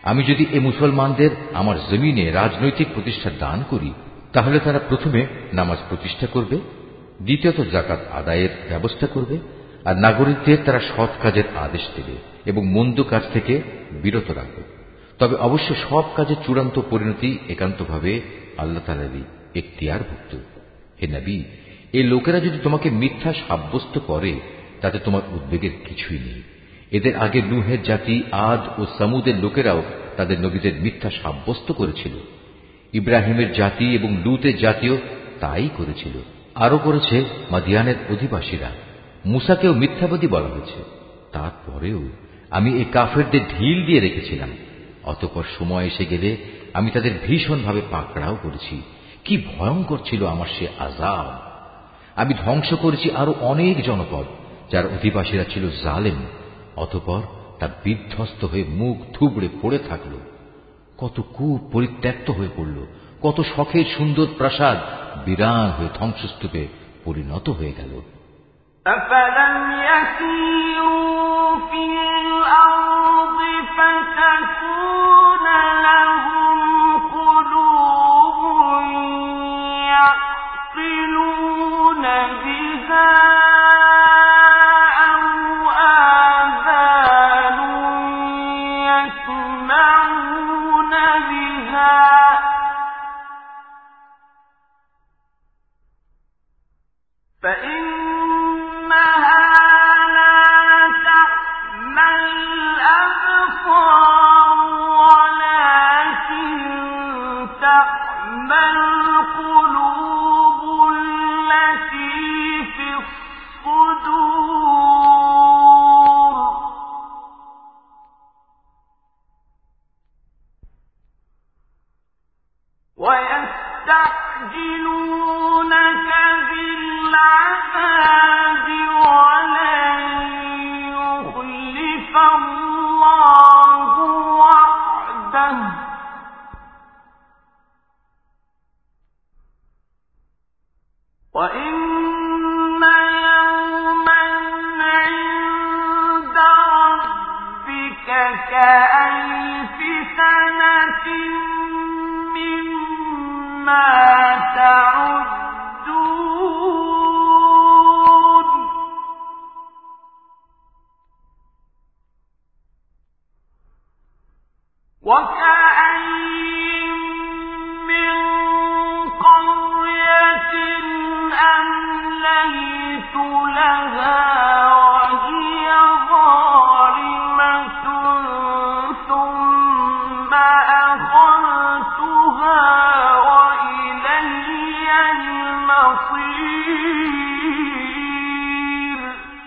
আমি যদি এ মুসলমানদের আমার জমিনে রাজনৈতিক প্রতিষ্ঠা দান করি, তাহলে তারা প্রথমে নামাজ প্রতিষ্ঠা করবে, দ্বিতীয়ত যাকাত আদায়ের ব্যবস্থা করবে, আর নাগরিকদের তারা সৎ কাজের আদেশ দেবে এবং মন্দ কাজ থেকে বিরত রাখবে। তবে অবশ্য সব কাজের চূড়ান্ত পরিণতি একান্তভাবে আল্লাহ তাআলারই এখতিয়ারভুক্ত। হে নবী, এই লোকেরা যদি তোমাকে মিথ্যা সাব্যস্ত করে তাতে তোমার উদ্বেগের কিছুই নেই। এদের আগে নূহের জাতি, আদ ও সামুদের লোকেরাও তাদের নবীদের মিথ্যা সাব্যস্ত করেছিল। ইব্রাহিমের জাতি এবং লূতের জাতিও তাই করেছিল। আরো করেছে মাদিয়ানের অধিবাসীরা। মুসাকেও মিথ্যাবাদী বলা হয়েছে। তারপরেও আমি এই কাফেরদের ঢিল দিয়ে রেখেছিলাম। অতঃপর সময় এসে গেলে আমি তাদের ভীষণভাবে পাকড়াও করেছি। কি ভয়ঙ্কর ছিল আমার সে আযাব! আমি ধ্বংস করেছি আরো অনেক জনপদ যার অধিবাসীরা ছিল জালেম। অতঃপর তা বিধ্বস্ত হয়ে মুখ থুবড়ে পড়ে থাকল। কত কূপ পরিত্যক্ত হয়ে পড়ল, কত শখের সুন্দর প্রাসাদ বিরান হয়ে ধ্বংসস্তূপে পরিণত হয়ে গেল। أَفَلَمْ يَسِيرُوا فِي الْأَرْضِ فَتَكُونَ لَهُمْ قُلُوبٌ يَعْقِلُونَ بِهَا أَوْ آذَانٌ يَسْمَعُونَ بِهَا فإنها لا تعمى الأبصار ولكن تعمى القلوب التي في الصدور ويستعجلونك بالعذاب ولن يخلف الله وعده وإن يوما عند ربك كألف سنة مما تعدون وكأين من قرية أمليت لها وهي ظالمة ثم أخذتها وإلي المصير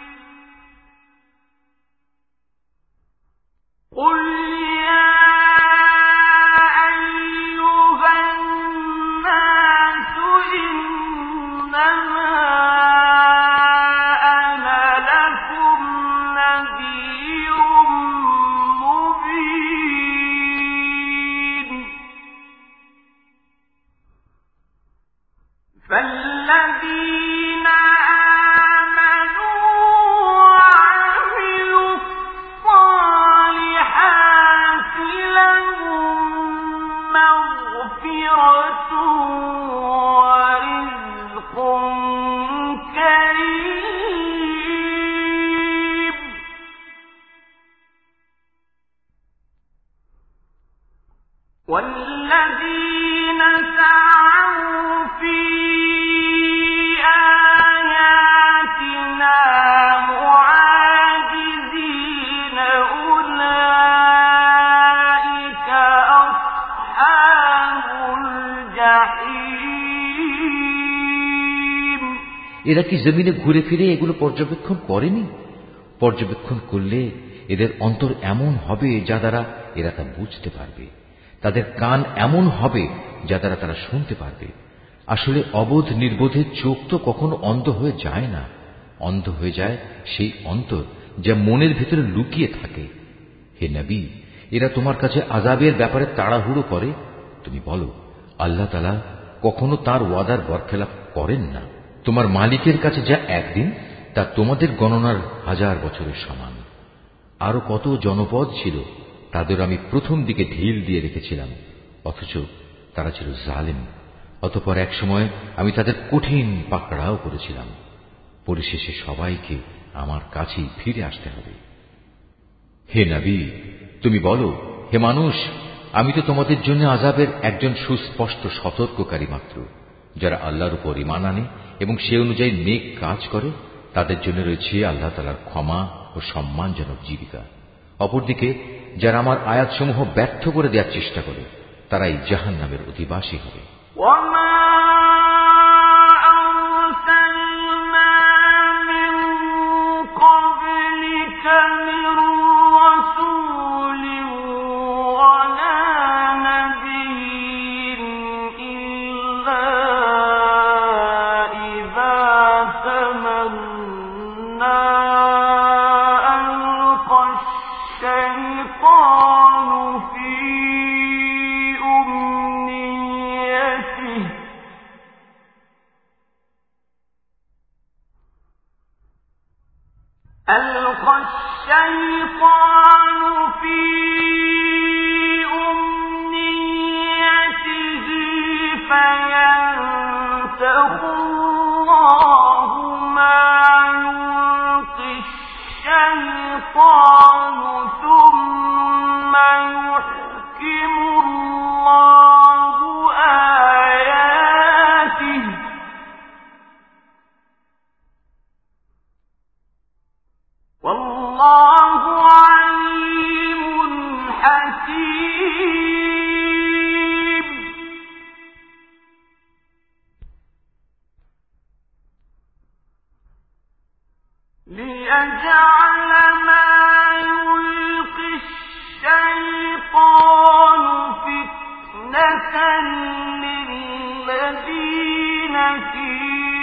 قل يا أيها الناس إنما أنا لكم نذير مبين فالذين آمنوا وعملوا الصالحات لهم مغفرة ورزق كريم والذين سعوا في آياتنا معاجزين أولئك أصحاب الجحيم এরা কি জমিনে ঘুরে ফিরে এগুলো পর্যবেক্ষণ করেনি? পর্যবেক্ষণ করলে এদের অন্তর এমন হবে যা দ্বারা এরা তা বুঝতে পারবে, তাদের কান এমন হবে যা দ্বারা তারা শুনতে পারবে। আসলে অবোধ নির্বোধের চোখ তো কখনো অন্ধ হয়ে যায় না। অন্ধ হয়ে যায় সেই অন্তর যা মনের ভিতরে লুকিয়ে থাকে। হে নবী, এরা তোমার কাছে আযাবের ব্যাপারে তাড়াহুড়ো করে। তুমি বলো, আল্লাহ তাআলা কখনো তার ওয়াদার বরখেলাপ করেন না। তোমার মালিকের কাছে যা একদিন, তা তোমাদের গণনার 1000 বছরের সমান। আরো কত জনপদ ছিল, তাদের আমি প্রথম দিকে ঢিল দিয়ে রেখেছিলাম, অথচ তারা ছিল জালিম। অতঃপর এক সময় আমি তাদের কঠিন পাকড়াও করেছিলাম। পরিশেষে সবাইকে আমার কাছেই ফিরে আসতে হবে। হে নবী, তুমি বলো, হে মানুষ, আমি তো তোমাদের জন্য আযাবের একজন সুস্পষ্ট সতর্ককারী মাত্র। যারা আল্লাহর উপর ঈমান আনে এবং সে অনুযায়ী নেক কাজ করে, তাদের জন্য রয়েছে আল্লাহ তাআলার ক্ষমা ও সম্মানজনক জীবিকা। অপরদিকে যারা আমার আয়াতসমূহ ব্যর্থ করে দেওয়ার চেষ্টা করে, তারাই জাহান্নামের অধিবাসী হবে। ألقى الشيطان في أمنيته فينسخ الله ما يلقي الشيطان ثم يحكم الله آياته والله عليم حكيم ليجعل ما يلقي الشيطان فتنة للذين في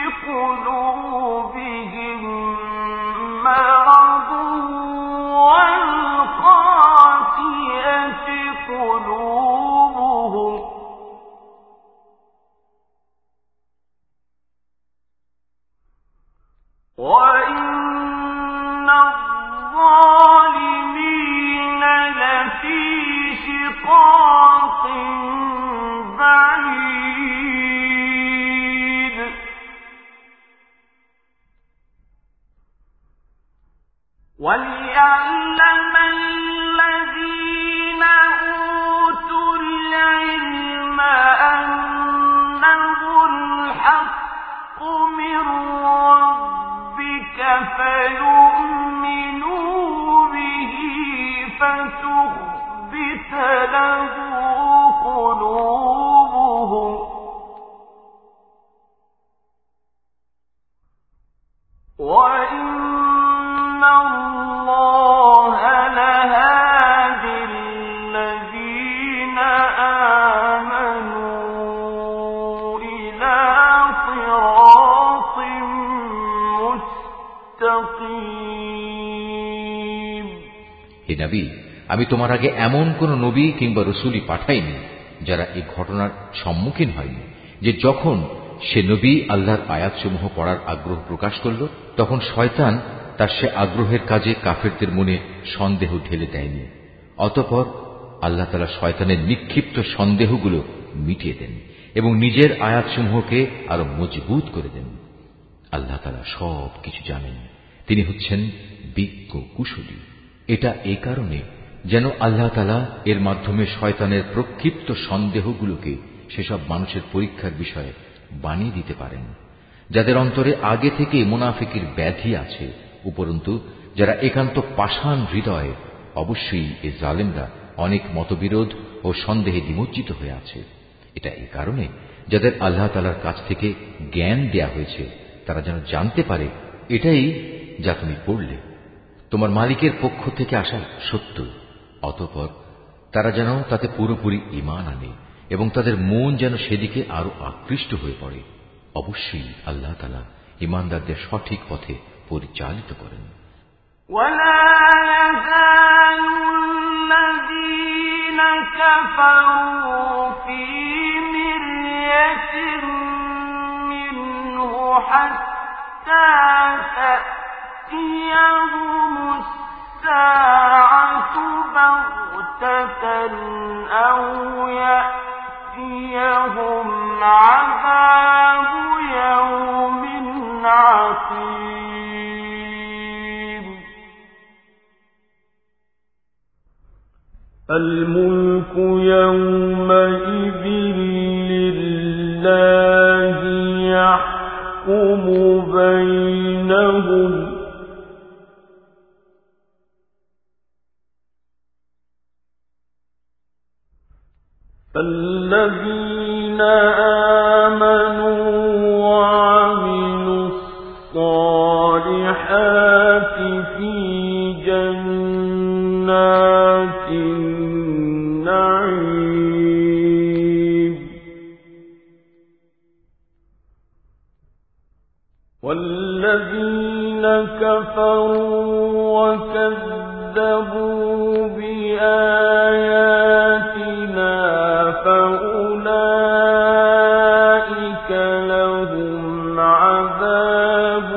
قلوبهم مرض والقاسية قلوبهم وإن الظالمين لفي شقاق بعيد وليعلم الذين أوتوا العلم أنه الحق من ربك فيؤمنوا به فتخبت له قلوبهم وإن الله لهادي الذين آمنوا إلى صراط مستقيم হে নবী, আমি তোমার আগে এমন কোন নবী কিংবা রাসূলই পাঠাইনি যারা এই ঘটনার সম্মুখীন হয়নি যে যখন সে নবী আল্লাহর আয়াতসমূহ পড়ার আগ্রহ প্রকাশ করল, তখন শয়তান তার সে আগ্রহের কাজে কাফেরদের মনে সন্দেহ ঢেলে দেয়নি। অতঃপর আল্লাহ তাআলা শয়তানের নিক্ষিপ্ত সন্দেহগুলো মিটিয়ে দেন এবং নিজের আয়াতসমূহকে আরো মজবুত করে দেন। আল্লাহ তাআলা সব কিছু জানেন, তিনি হচ্ছেন বিজ্ঞ কুশলী। এটা এই কারণে যেন আল্লাহ তাআলা এর মাধ্যমে শয়তানের প্রক্ষিপ্ত সন্দেহগুলোকে সেসব মানুষের পরীক্ষার বিষয়ে বানিয়ে দিতে পারেন যাদের অন্তরে আগে থেকে মুনাফিকের ব্যাধি আছে। উপরন্তু যারা একান্ত পাষাণ হৃদয়, অবশ্যই এই জালেমরা অনেক মতবিরোধ ও সন্দেহে নিমজ্জিত হয়ে আছে। এটা এই কারণে যাদের আল্লাহ তাআলার কাছ থেকে জ্ঞান দেয়া হয়েছে, তারা যেন জানতে পারে এটাই যা তুমি পড়লে তোমার মালিকের পক্ষ থেকে আসা সত্য। অতঃপর তারা যেন তাতে পুরোপুরি ঈমান আনে এবং তাদের মন যেন সেদিকে আরো আকৃষ্ট হয়ে পড়ে। অবশ্যই আল্লাহ তাআলা ঈমানদারদের সঠিক পথে পরিচালিত করেন। ولا يزال الذين كفروا في مرية منه حتى تأتيهم الساعة بغتة بغتة أو يأتيهم عذاب يوم عقيم الملك يومئذ لله يحكم بينهم فالذين آمنوا وعملوا الصالحات في جنات النعيم والذين كفروا وكذبوا بآياتنا فأولئك لهم عذاب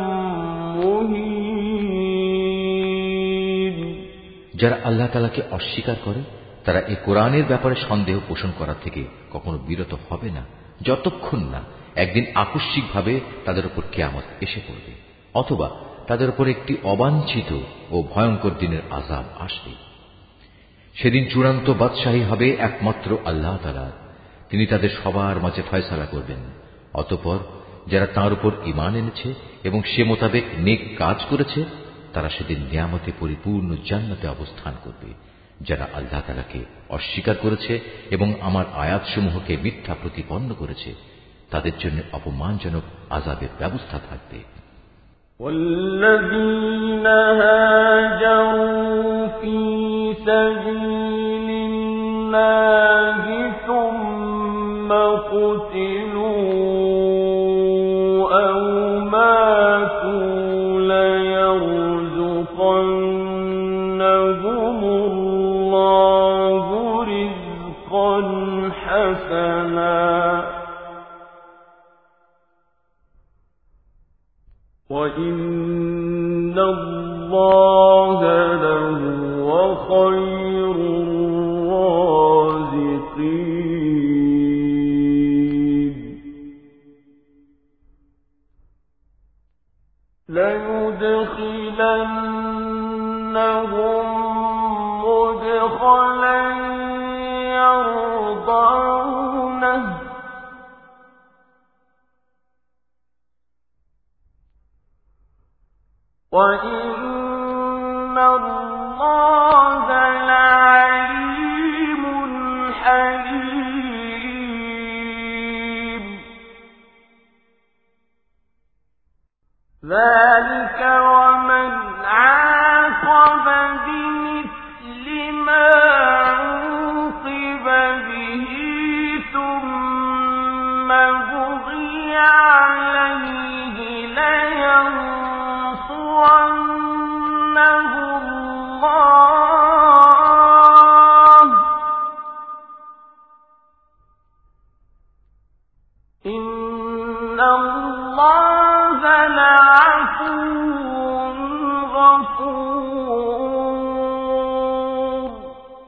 مهين যারা আল্লাহ তাআলাকে অস্বীকার করে তারা এই কোরআনের ব্যাপারে সন্দেহ পোষণ করা থেকে কখনো বিরত হবে না যতক্ষণ না একদিন আকস্মিকভাবে তাদের উপর কিয়ামত এসে পড়বে অথবা তাদের উপর একটি অবাঞ্ছিত ও ভয়ঙ্কর দিনের আযাব আসবে। সেদিন চূড়ান্ত বাদশাহী হবে একমাত্র আল্লাহ তাআলার। তিনি তাদের সবার মাঝে ফয়সালা করবেন। অতঃপর যারা তাঁর উপর ঈমান এনেছে এবং সে মোতাবেক নেক কাজ করেছে তারা সেদিন নিয়ামতে পরিপূর্ণ জান্নাতে অবস্থান করবে। যারা আল্লাহ তাআলাকে অস্বীকার করেছে এবং আমার আয়াতসমূহকে মিথ্যা প্রতিপন্ন করেছে তাদের জন্য অপমানজনক আযাবের ব্যবস্থা থাকবে। والذين هاجروا في سبيل الله ثم قتلوا أو ماتوا ليرزقنهم الله رزقا حسنا وَإِنَّ اللَّهَ لَهُوَ خَيْرُ الرَّازِقِينَ لَيُدْخِلَنَّهُم مُّدْخَلًا يَرْضَوْنَهُ وَإِنَّ اللَّهَ لَعَلِيمٌ حَلِيمٌ ذَلِكَ وَمَنْ عَاقَبَ بِمِثْلِ مَا عُوقِبَ بِهِ ثُمَّ بُغِيَ عَلَيْهِ لَيَنصُرَنَّهُ اللَّهُ إِنَّ اللَّهَ لَعَفُوٌّ غَفُورٌ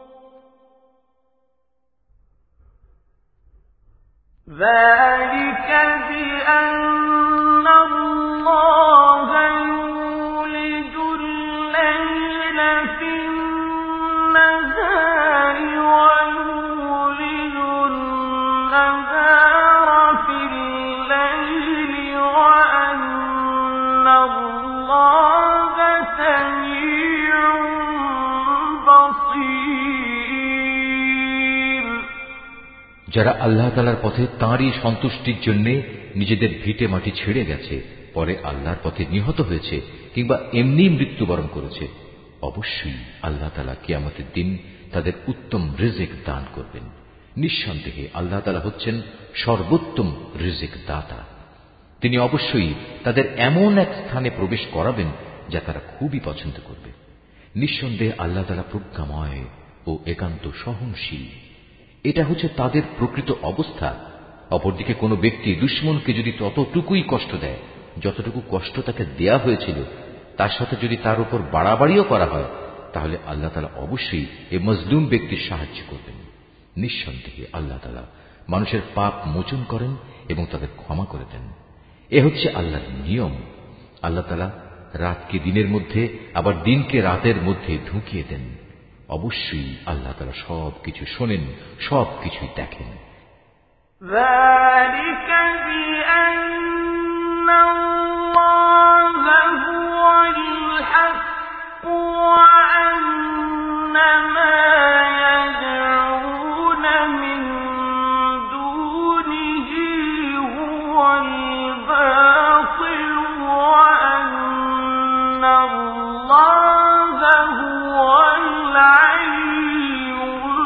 ذَلِكَ بِأَنَّ اللَّهَ يُولِجُ اللَّيْلَ فِي النَّهَارِ وَيُولِجُ النَّهَارَ فِي اللَّيْلِ وَأَنَّ اللَّهَ سَمِيعٌ بَصِيرٌ যারা আল্লাহ তাআলার পথে তাঁরই সন্তুষ্টির জন্য নিজেদের ভিটে মাটি ছেড়ে গেছে পরে আল্লাহর পথে নিহত হয়েছে কিংবা এমনি মৃত্যুবরণ করেছে অবশ্যই আল্লাহ তাআলা কিয়ামতের দিন তাদের উত্তম রিজিক দান করবেন। নিঃসন্দেহে আল্লাহ তাআলা হচ্ছেন সর্বোত্তম রিজিক দাতা। তিনি অবশ্যই তাদের এমন এক স্থানে প্রবেশ করাবেন যা তারা খুবই পছন্দ করবে। নিঃসন্দেহে আল্লাহ তাআলা প্রজ্ঞাময় ও একান্ত সহনশীল। এটা হচ্ছে তাদের প্রকৃত অবস্থা। অপরদিকে কোনো ব্যক্তি দুশমনকে যদি ততটুকুই কষ্ট দেয় যতটুকু কষ্ট তাকে দেয়া হয়েছিল তার সাথে যদি তার উপর বাড়াবাড়িও করা হয় তাহলে আল্লাহ তাআলা অবশ্যই এই মজলুম ব্যক্তির সাহায্য করবেন। নিঃসন্দেহে আল্লাহ তাআলা মানুষের পাপ মোচন করেন এবং তাদের ক্ষমা করে দেন। এ হচ্ছে আল্লাহর নিয়ম। আল্লাহ তাআলা রাতকে দিনের মধ্যে আবার দিনকে রাতের মধ্যে ঢুকিয়ে দেন। অবশ্যই আল্লাহ তাআলা সবকিছু শোনেন, সবকিছুই দেখেন। ذلك بأن الله هو الحق وأن ما يدعون من دونه هو الباطل وأن الله هو العلي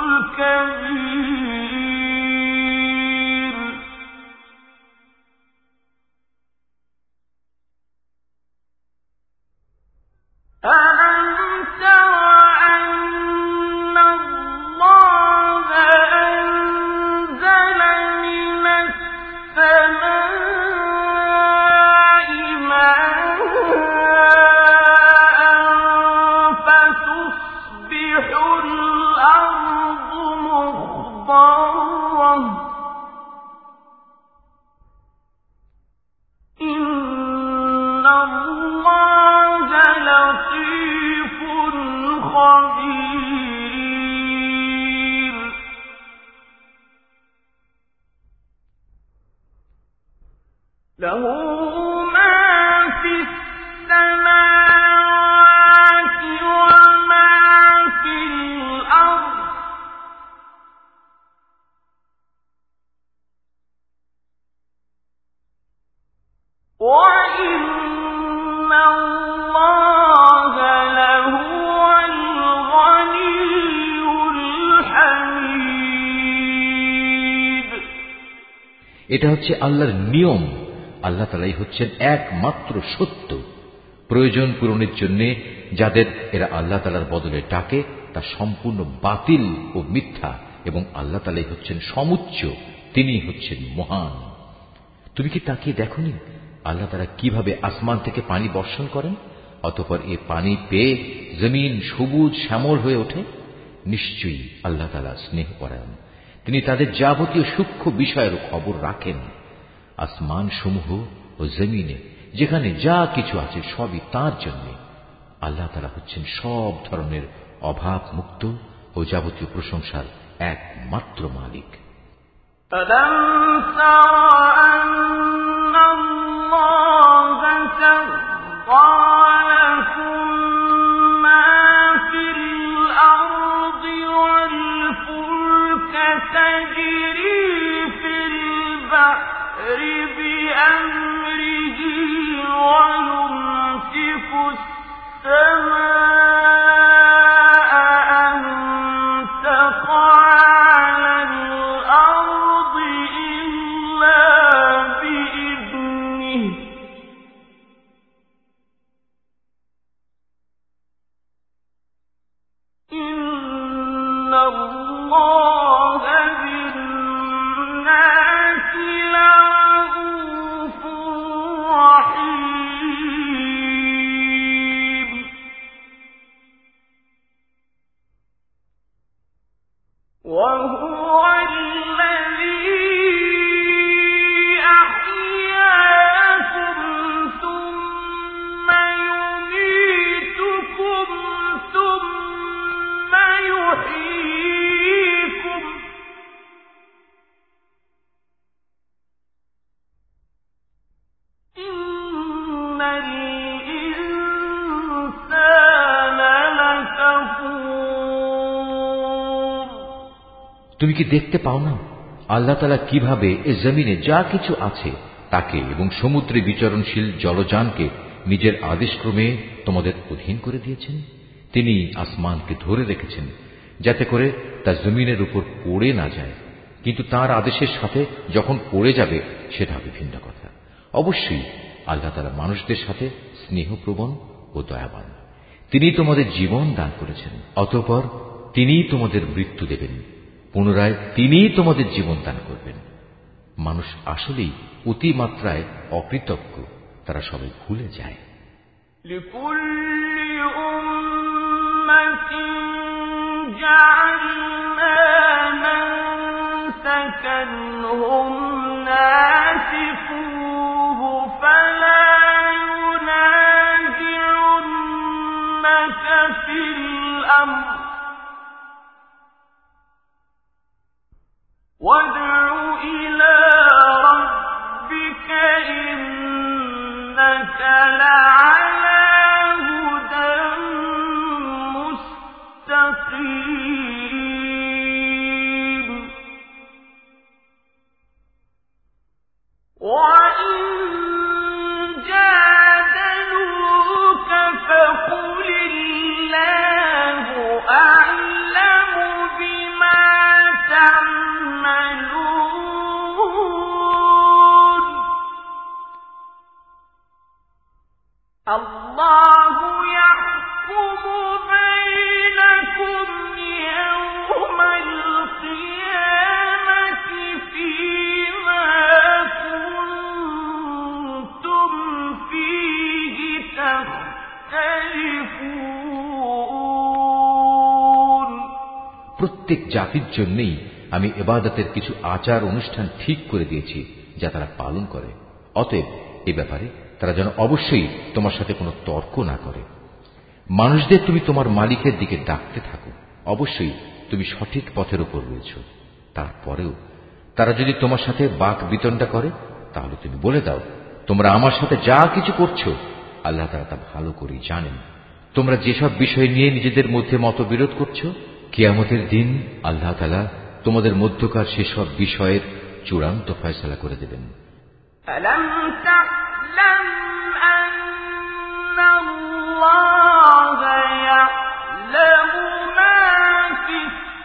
الكبير. ألم تر أن الله أنزل من السماء ماء فتصبح الأرض مخضرة إن الله لطيف خبير. له ما في السماوات وما في الأرض وإن الله لهو الغني الحميد. এটা হচ্ছে আল্লাহর নিয়ম। আল্লাহ তাআলাই হচ্ছেন একমাত্র সত্য। প্রয়োজন পূরণের জন্য যাদের এরা আল্লাহ তাআলার বদলে ডাকে তা সম্পূর্ণ বাতিল ও মিথ্যা, এবং আল্লাহ তাআলাই হচ্ছেন সমুচ্চ, তিনি হচ্ছেন মহান। তুমি কি তাকিয়ে দেখোনি আল্লাহ তাআলা কিভাবে আসমান থেকে পানি বর্ষণ করেন, অতঃপর এ পানি পেয়ে জমিন সবুজ শ্যামল হয়ে ওঠে? নিশ্চয়ই আল্লাহ তাআলা স্নেহপরায়ণ, তিনি তাদের যাবতীয় সূক্ষ্ম বিষয়ের খবর রাখেন। আসমান সমূহ ও জমিনে যেখানে যা কিছু আছে সবই তাঁর জন্য। আল্লাহ তাআলা হচ্ছেন সব ধরনের অভাব মুক্ত ও যাবতীয় প্রশংসার একমাত্র মালিক। ألم تر أن الله سخر لكم ما في الأرض والفلك تجري في البحر بأمره ويمسك السماء أن تقع على الأرض إلا بإذنه إن الله بالناس لرءوف رحيم. وهو الذي أحياكم ثم يميتكم ثم يحييكم إن الإنسان لكفور. তুমি কি দেখতে পাও না আল্লাহ তাআলা কিভাবে এ জমিনে যা কিছু আছে তাকে এবং সমুদ্রে বিচরণশীল জলযানকে নিজের আদেশক্রমে তোমাদের অধীন করে দিয়েছেন? তিনি আসমানকে ধরে রেখেছেন যাতে করে তা জমিনের উপর পড়ে না যায়, কিন্তু তার আদেশের সাথে যখন পড়ে যাবে সেটা হবে ভিন্ন কথা। অবশ্যই আল্লাহ তাআলা মানুষদের সাথে স্নেহপ্রবণ ও দয়াবান। তিনি তোমাদের জীবন দান করেছেন, অতঃপর তিনি তোমাদের মৃত্যু দেবেন, পুনরায় তিনি তোমাদের জীবন দান করবেন। মানুষ আসলেই অতিমাত্রায় অকৃতজ্ঞ, তারা সবাই ভুলে যায়। لكل أمة جعلنا منسكنهم ناسكوه فلا ينازعنك في الأمر وادع إلى ربك إنك لعلى هدى مستقيم وإن جادلوك فقل الله أعلم بما تعملون الله يحكم بينكم يوم القيامة فيما كنتم فيه تختلفون প্রত্যেক জাতির জন্যই আমি ইবাদতের কিছু আচার অনুষ্ঠান ঠিক করে দিয়েছি যা তারা পালন করে। অতএব এই ব্যাপারে তারা যেন অবশ্যই তোমার সাথে কোনো তর্ক না করে। মানুষদের তুমি তোমার মালিকের দিকে ডাকতে থাকো, অবশ্যই তুমি সঠিক পথের উপর রয়েছ। তারপরেও তারা যদি তোমার সাথে বাক বিতণ্ডা করে তাহলে তুমি বলে দাও, তোমরা আমার সাথে যা কিছু করছো আল্লাহ তাআলা তা ভালো করে জানেন। তোমরা যেসব বিষয় নিয়ে নিজেদের মধ্যে মতবিরোধ করছো, কিয়ামতের দিন আল্লাহ তাআলা তোমাদের মধ্যকার সেসব বিষয়ের চূড়ান্ত ফয়সালা করে দেবেন। ألم تعلم أن الله يعلم ما في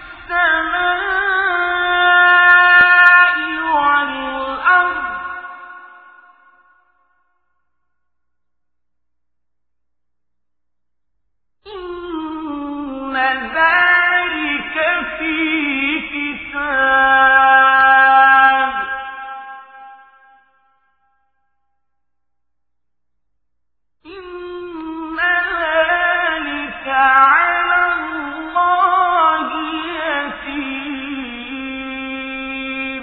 السماء والأرض إن ذلك في كتاب إن ذلك على الله يسير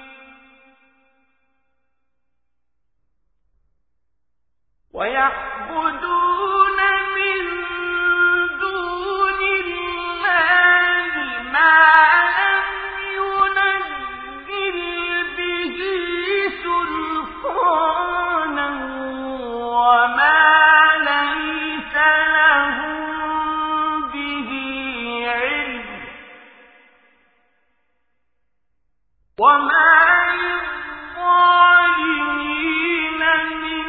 ويعبدون من دون الله ما لم ينزل به سلطانا وما ليس لهم به علم وما للظالمين من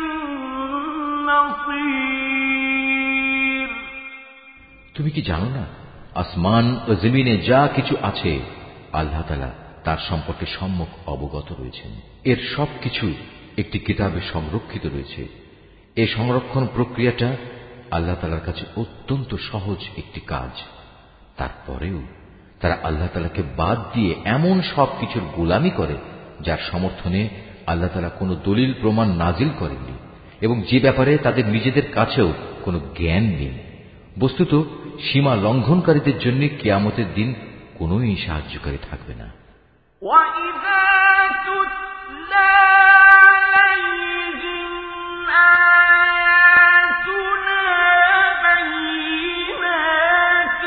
نصير তুমি কি জানো না, আসমান ও জমিনে যা কিছু আছে আল্লাহ তাআলা তার সম্পর্কে সম্যক অবগত রয়েছেন। এর সবকিছু একটি কিতাবে সংরক্ষিত রয়েছে। এই সংরক্ষণ প্রক্রিয়াটা আল্লাহ তাআলার কাছে অত্যন্ত সহজ একটি কাজ। তারপরেও তারা আল্লাহ তাআলাকে বাদ দিয়ে এমন সব কিছুর গোলামি করে যার সমর্থনে আল্লাহ তাআলা কোনো দলিল প্রমাণ নাজিল করেননি এবং যে ব্যাপারে তাদের নিজেদের কাছেও কোনো জ্ঞান নেই। বস্তুত সীমা লঙ্ঘনকারীদের জন্য কিয়ামতের দিন কোনোই সাহায্যকারী থাকবে না। وَإِذَا تُتْلَى عَلَيْهِمْ آيَاتُنَا بَيِّنَاتٍ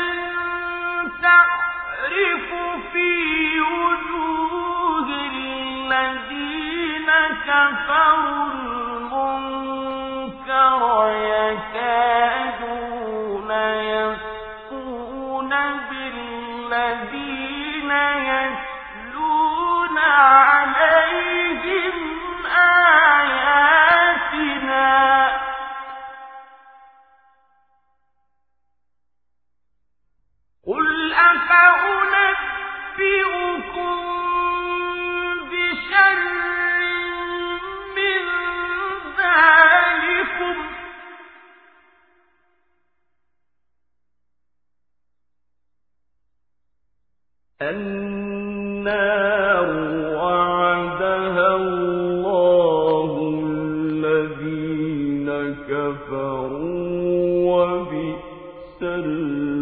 تَعْرِفُ فِي وُجُوهِ الَّذِينَ كَفَرُوا الْمُنكَرَ يَكَادُونَ يَسْطُونَ بِالَّذِينَ يَتْلُونَ عَلَيْهِمْ آيَاتِنَا قُلْ أَفَأُنَبِّئُكُم بِشَرٍّ مِّن ذَٰلِكُمْ النَّارُ وَعَدَهَا اللَّهُ الَّذِينَ كَفَرُوا وَبِئْسَ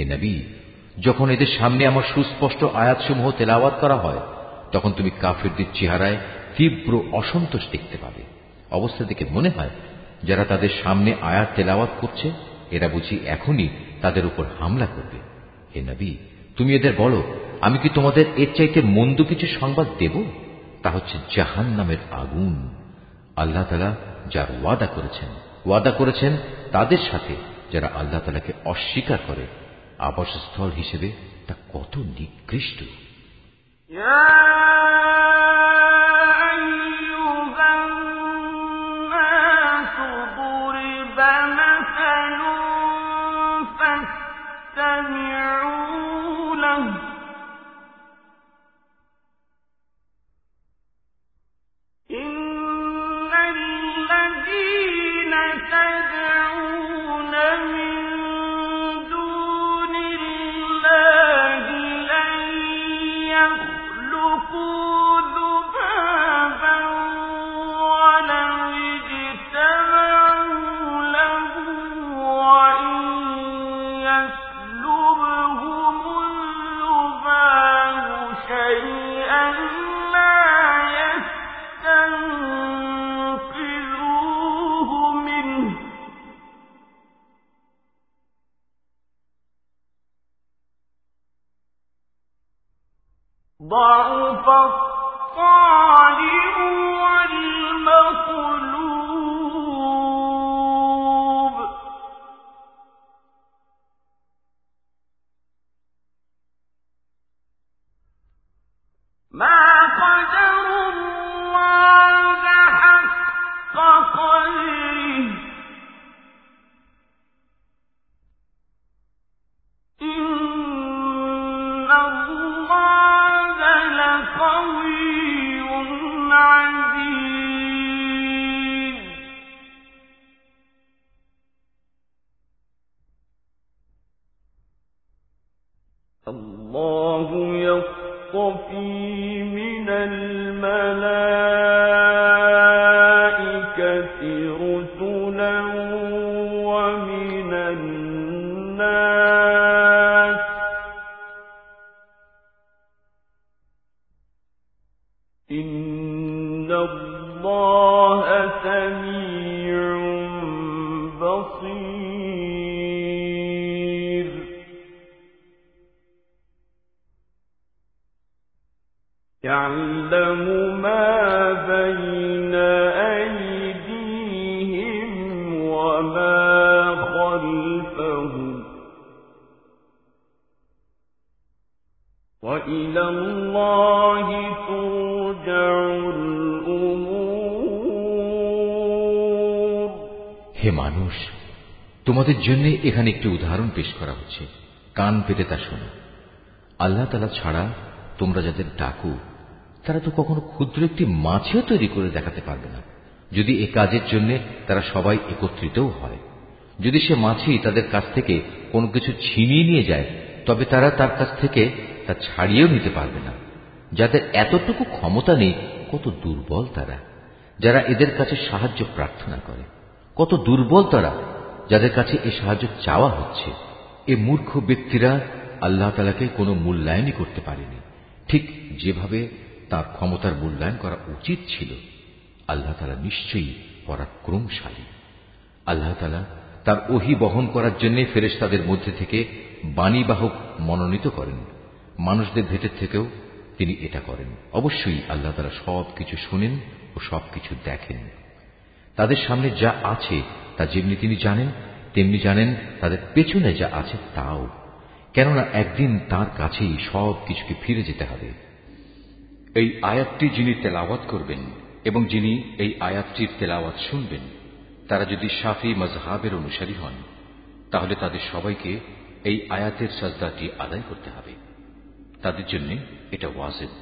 হে নবী, যখন এদের সামনে আমার সুস্পষ্ট আয়াতসমূহ তেলাওয়াত করা হয়, তখন তুমি কাফিরদের চেহারায় তীব্র অসন্তোষ দেখতে পাবে। অবস্থা দেখে মনে হয় যারা তাদের সামনে আয়াত তেলাওয়াত করছে এরা বুঝি এখনই তাদের উপর হামলা করবে। হে নবী, তুমি এদের বলো, আমি কি তোমাদের এর চাইতে মন্দ কিছু সংবাদ দেব? তা হচ্ছে জাহান্নামের আগুন। আল্লাহ তাআলা যার ওয়াদা করেছেন তাদের সাথে যারা আল্লাহ তাআলাকে অস্বীকার করে, আবাসস্থল হিসেবে তা কত নিকৃষ্ট। ضعف الطالب والمطلوب ما قدر الله حق قدره إن الله لقوي عزيز الله يصطفي من الملائكة رسلا ومن الناس إن الله سميع بصير يعلم ما بين أيديهم وما خلفهم وإلى الله ترجع الأمور হে মানুষ, তোমাদের জন্য এখানে একটি উদাহরণ পেশ করা হচ্ছে, কান পেতে তা শোনো। আল্লাহ তাআলা ছাড়া তোমরা যাদের ডাকো তারা তো কখনো ক্ষুদ্র একটি মাছিও তৈরি করে দেখাতে পারবে না, যদি এ কাজের জন্য তারা সবাই একত্রিতও হয়। যদি সে মাছি তাদের কাছ থেকে কোনো কিছু ছিনিয়ে নিয়ে যায়, তবে তারা তার কাছ থেকে তা ছাড়িয়েও নিতে পারবে না। যাদের এতটুকু ক্ষমতা নেই, কত দুর্বল তারা যারা এদের কাছে সাহায্য প্রার্থনা করে। কত দুর্বল তারা যাদের কাছে এ সাহায্য চাওয়া হচ্ছে। এ মূর্খ ব্যক্তিরা আল্লাহ তাআলাকে কোনো মূল্যায়নই করতে পারেনি, ঠিক যেভাবে তার ক্ষমতার মূল্যায়ন করা উচিত ছিল। আল্লাহ তাআলা নিশ্চয়ই পরাক্রমশালী। আল্লাহ তাআলা তার ওহী বহন করার জন্য ফেরেশতাদের মধ্যে থেকে বাণীবাহক মনোনীত করেন। মানুষদের ভেতর থেকেও তিনি এটা করেন। অবশ্যই আল্লাহ তাআলা সবকিছু শুনেন ও সবকিছু দেখেন। তাদের সামনে যা আছে তা যেমনি তিনি জানেন, তেমনি জানেন তাদের পেছনে যা আছে তাও, কেননা একদিন তার কাছেই সব কিছুকে ফিরে যেতে হবে। এই আয়াতটি যিনি তেলাওয়াত করবেন এবং যিনি এই আয়াতটির তেলাওয়াত শুনবেন, তারা যদি শাফি মাযহাবের অনুসারী হন, তাহলে তাদের সবাইকে এই আয়াতের সাজদাটি আদায় করতে হবে। তাদের জন্য এটা ওয়াজিব।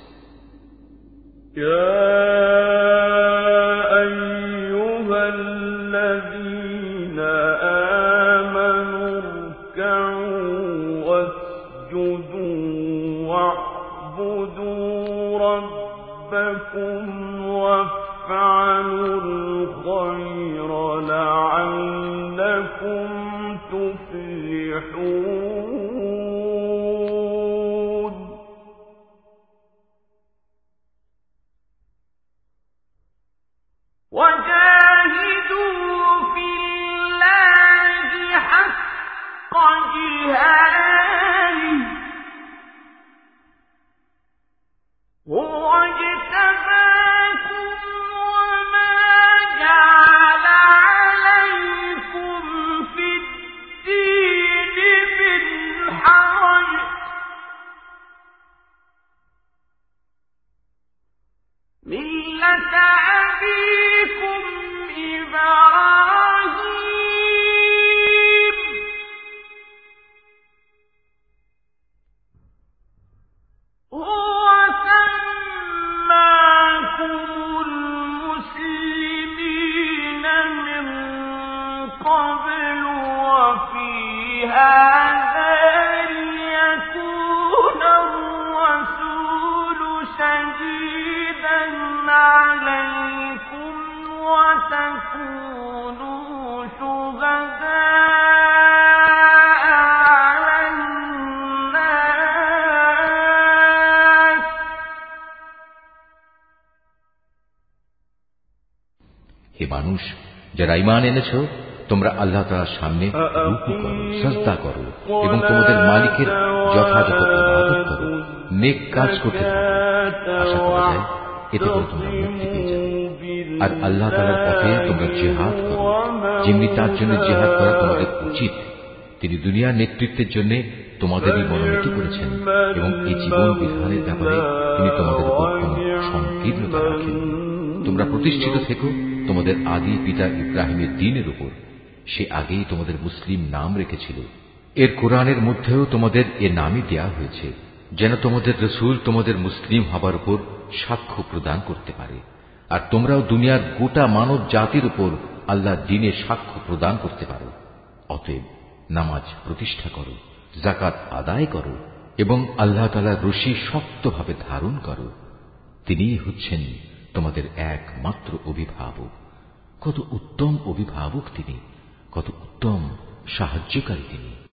وافعلوا الخير لعلكم تفلحون أبيكم إبراهيم هو سماكم المسلمين من قبل وفي هذا ليكون الرسول شهيدا عليكم وتكونوا شهداء على الناس হে মানুষ, যারা ঈমান এনেছ, তোমরা আল্লাহ তাআলার সামনে রুকু করো, সিজদা করো এবং তোমাদের মালিকের যথাযথ ইবাদত করো, নেক কাজ করতে থাকো। আশা করা যায় এতে করে তোমরা মুক্তি পেয়ে যাবে। আর আল্লাহ তাআলার পথে তোমরা জিহাদ করো, যেমনি তার জন্য জিহাদ করা তোমাদের উচিত। তিনি দুনিয়ার নেতৃত্বের জন্য তোমাদেরই মনোনীত করেছেন এবং এই জীবন বিধানের ব্যাপারে তিনি তোমাদের উপর কোন সংকীর্ণতা রাখেন। তোমরা প্রতিষ্ঠিত থেকো তোমাদের আদি পিতা ইব্রাহিমের দ্বীনের উপর। সে আগেই তোমাদের মুসলিম নাম রেখেছিল। এর কোরআনের মধ্যেও তোমাদের এ নামই দেয়া হয়েছে, যেন তোমাদের রাসূল তোমাদের মুসলিম হবার উপর সাক্ষ্য প্রদান করতে পারে। আর তোমরাও দুনিয়ার গোটা মানব জাতির উপর আল্লাহর দ্বীনে সাক্ষ্য প্রদান করতে পারো। অতএব নামাজ প্রতিষ্ঠা করো, যাকাত আদায় করো এবং আল্লাহ তাআলার রশি শক্তভাবে ধারণ করো। তিনিই হচ্ছেন তোমাদের একমাত্র অভিভাবক। কত উত্তম অভিভাবক তিনি, কত উত্তম সাহায্যকারী তিনি।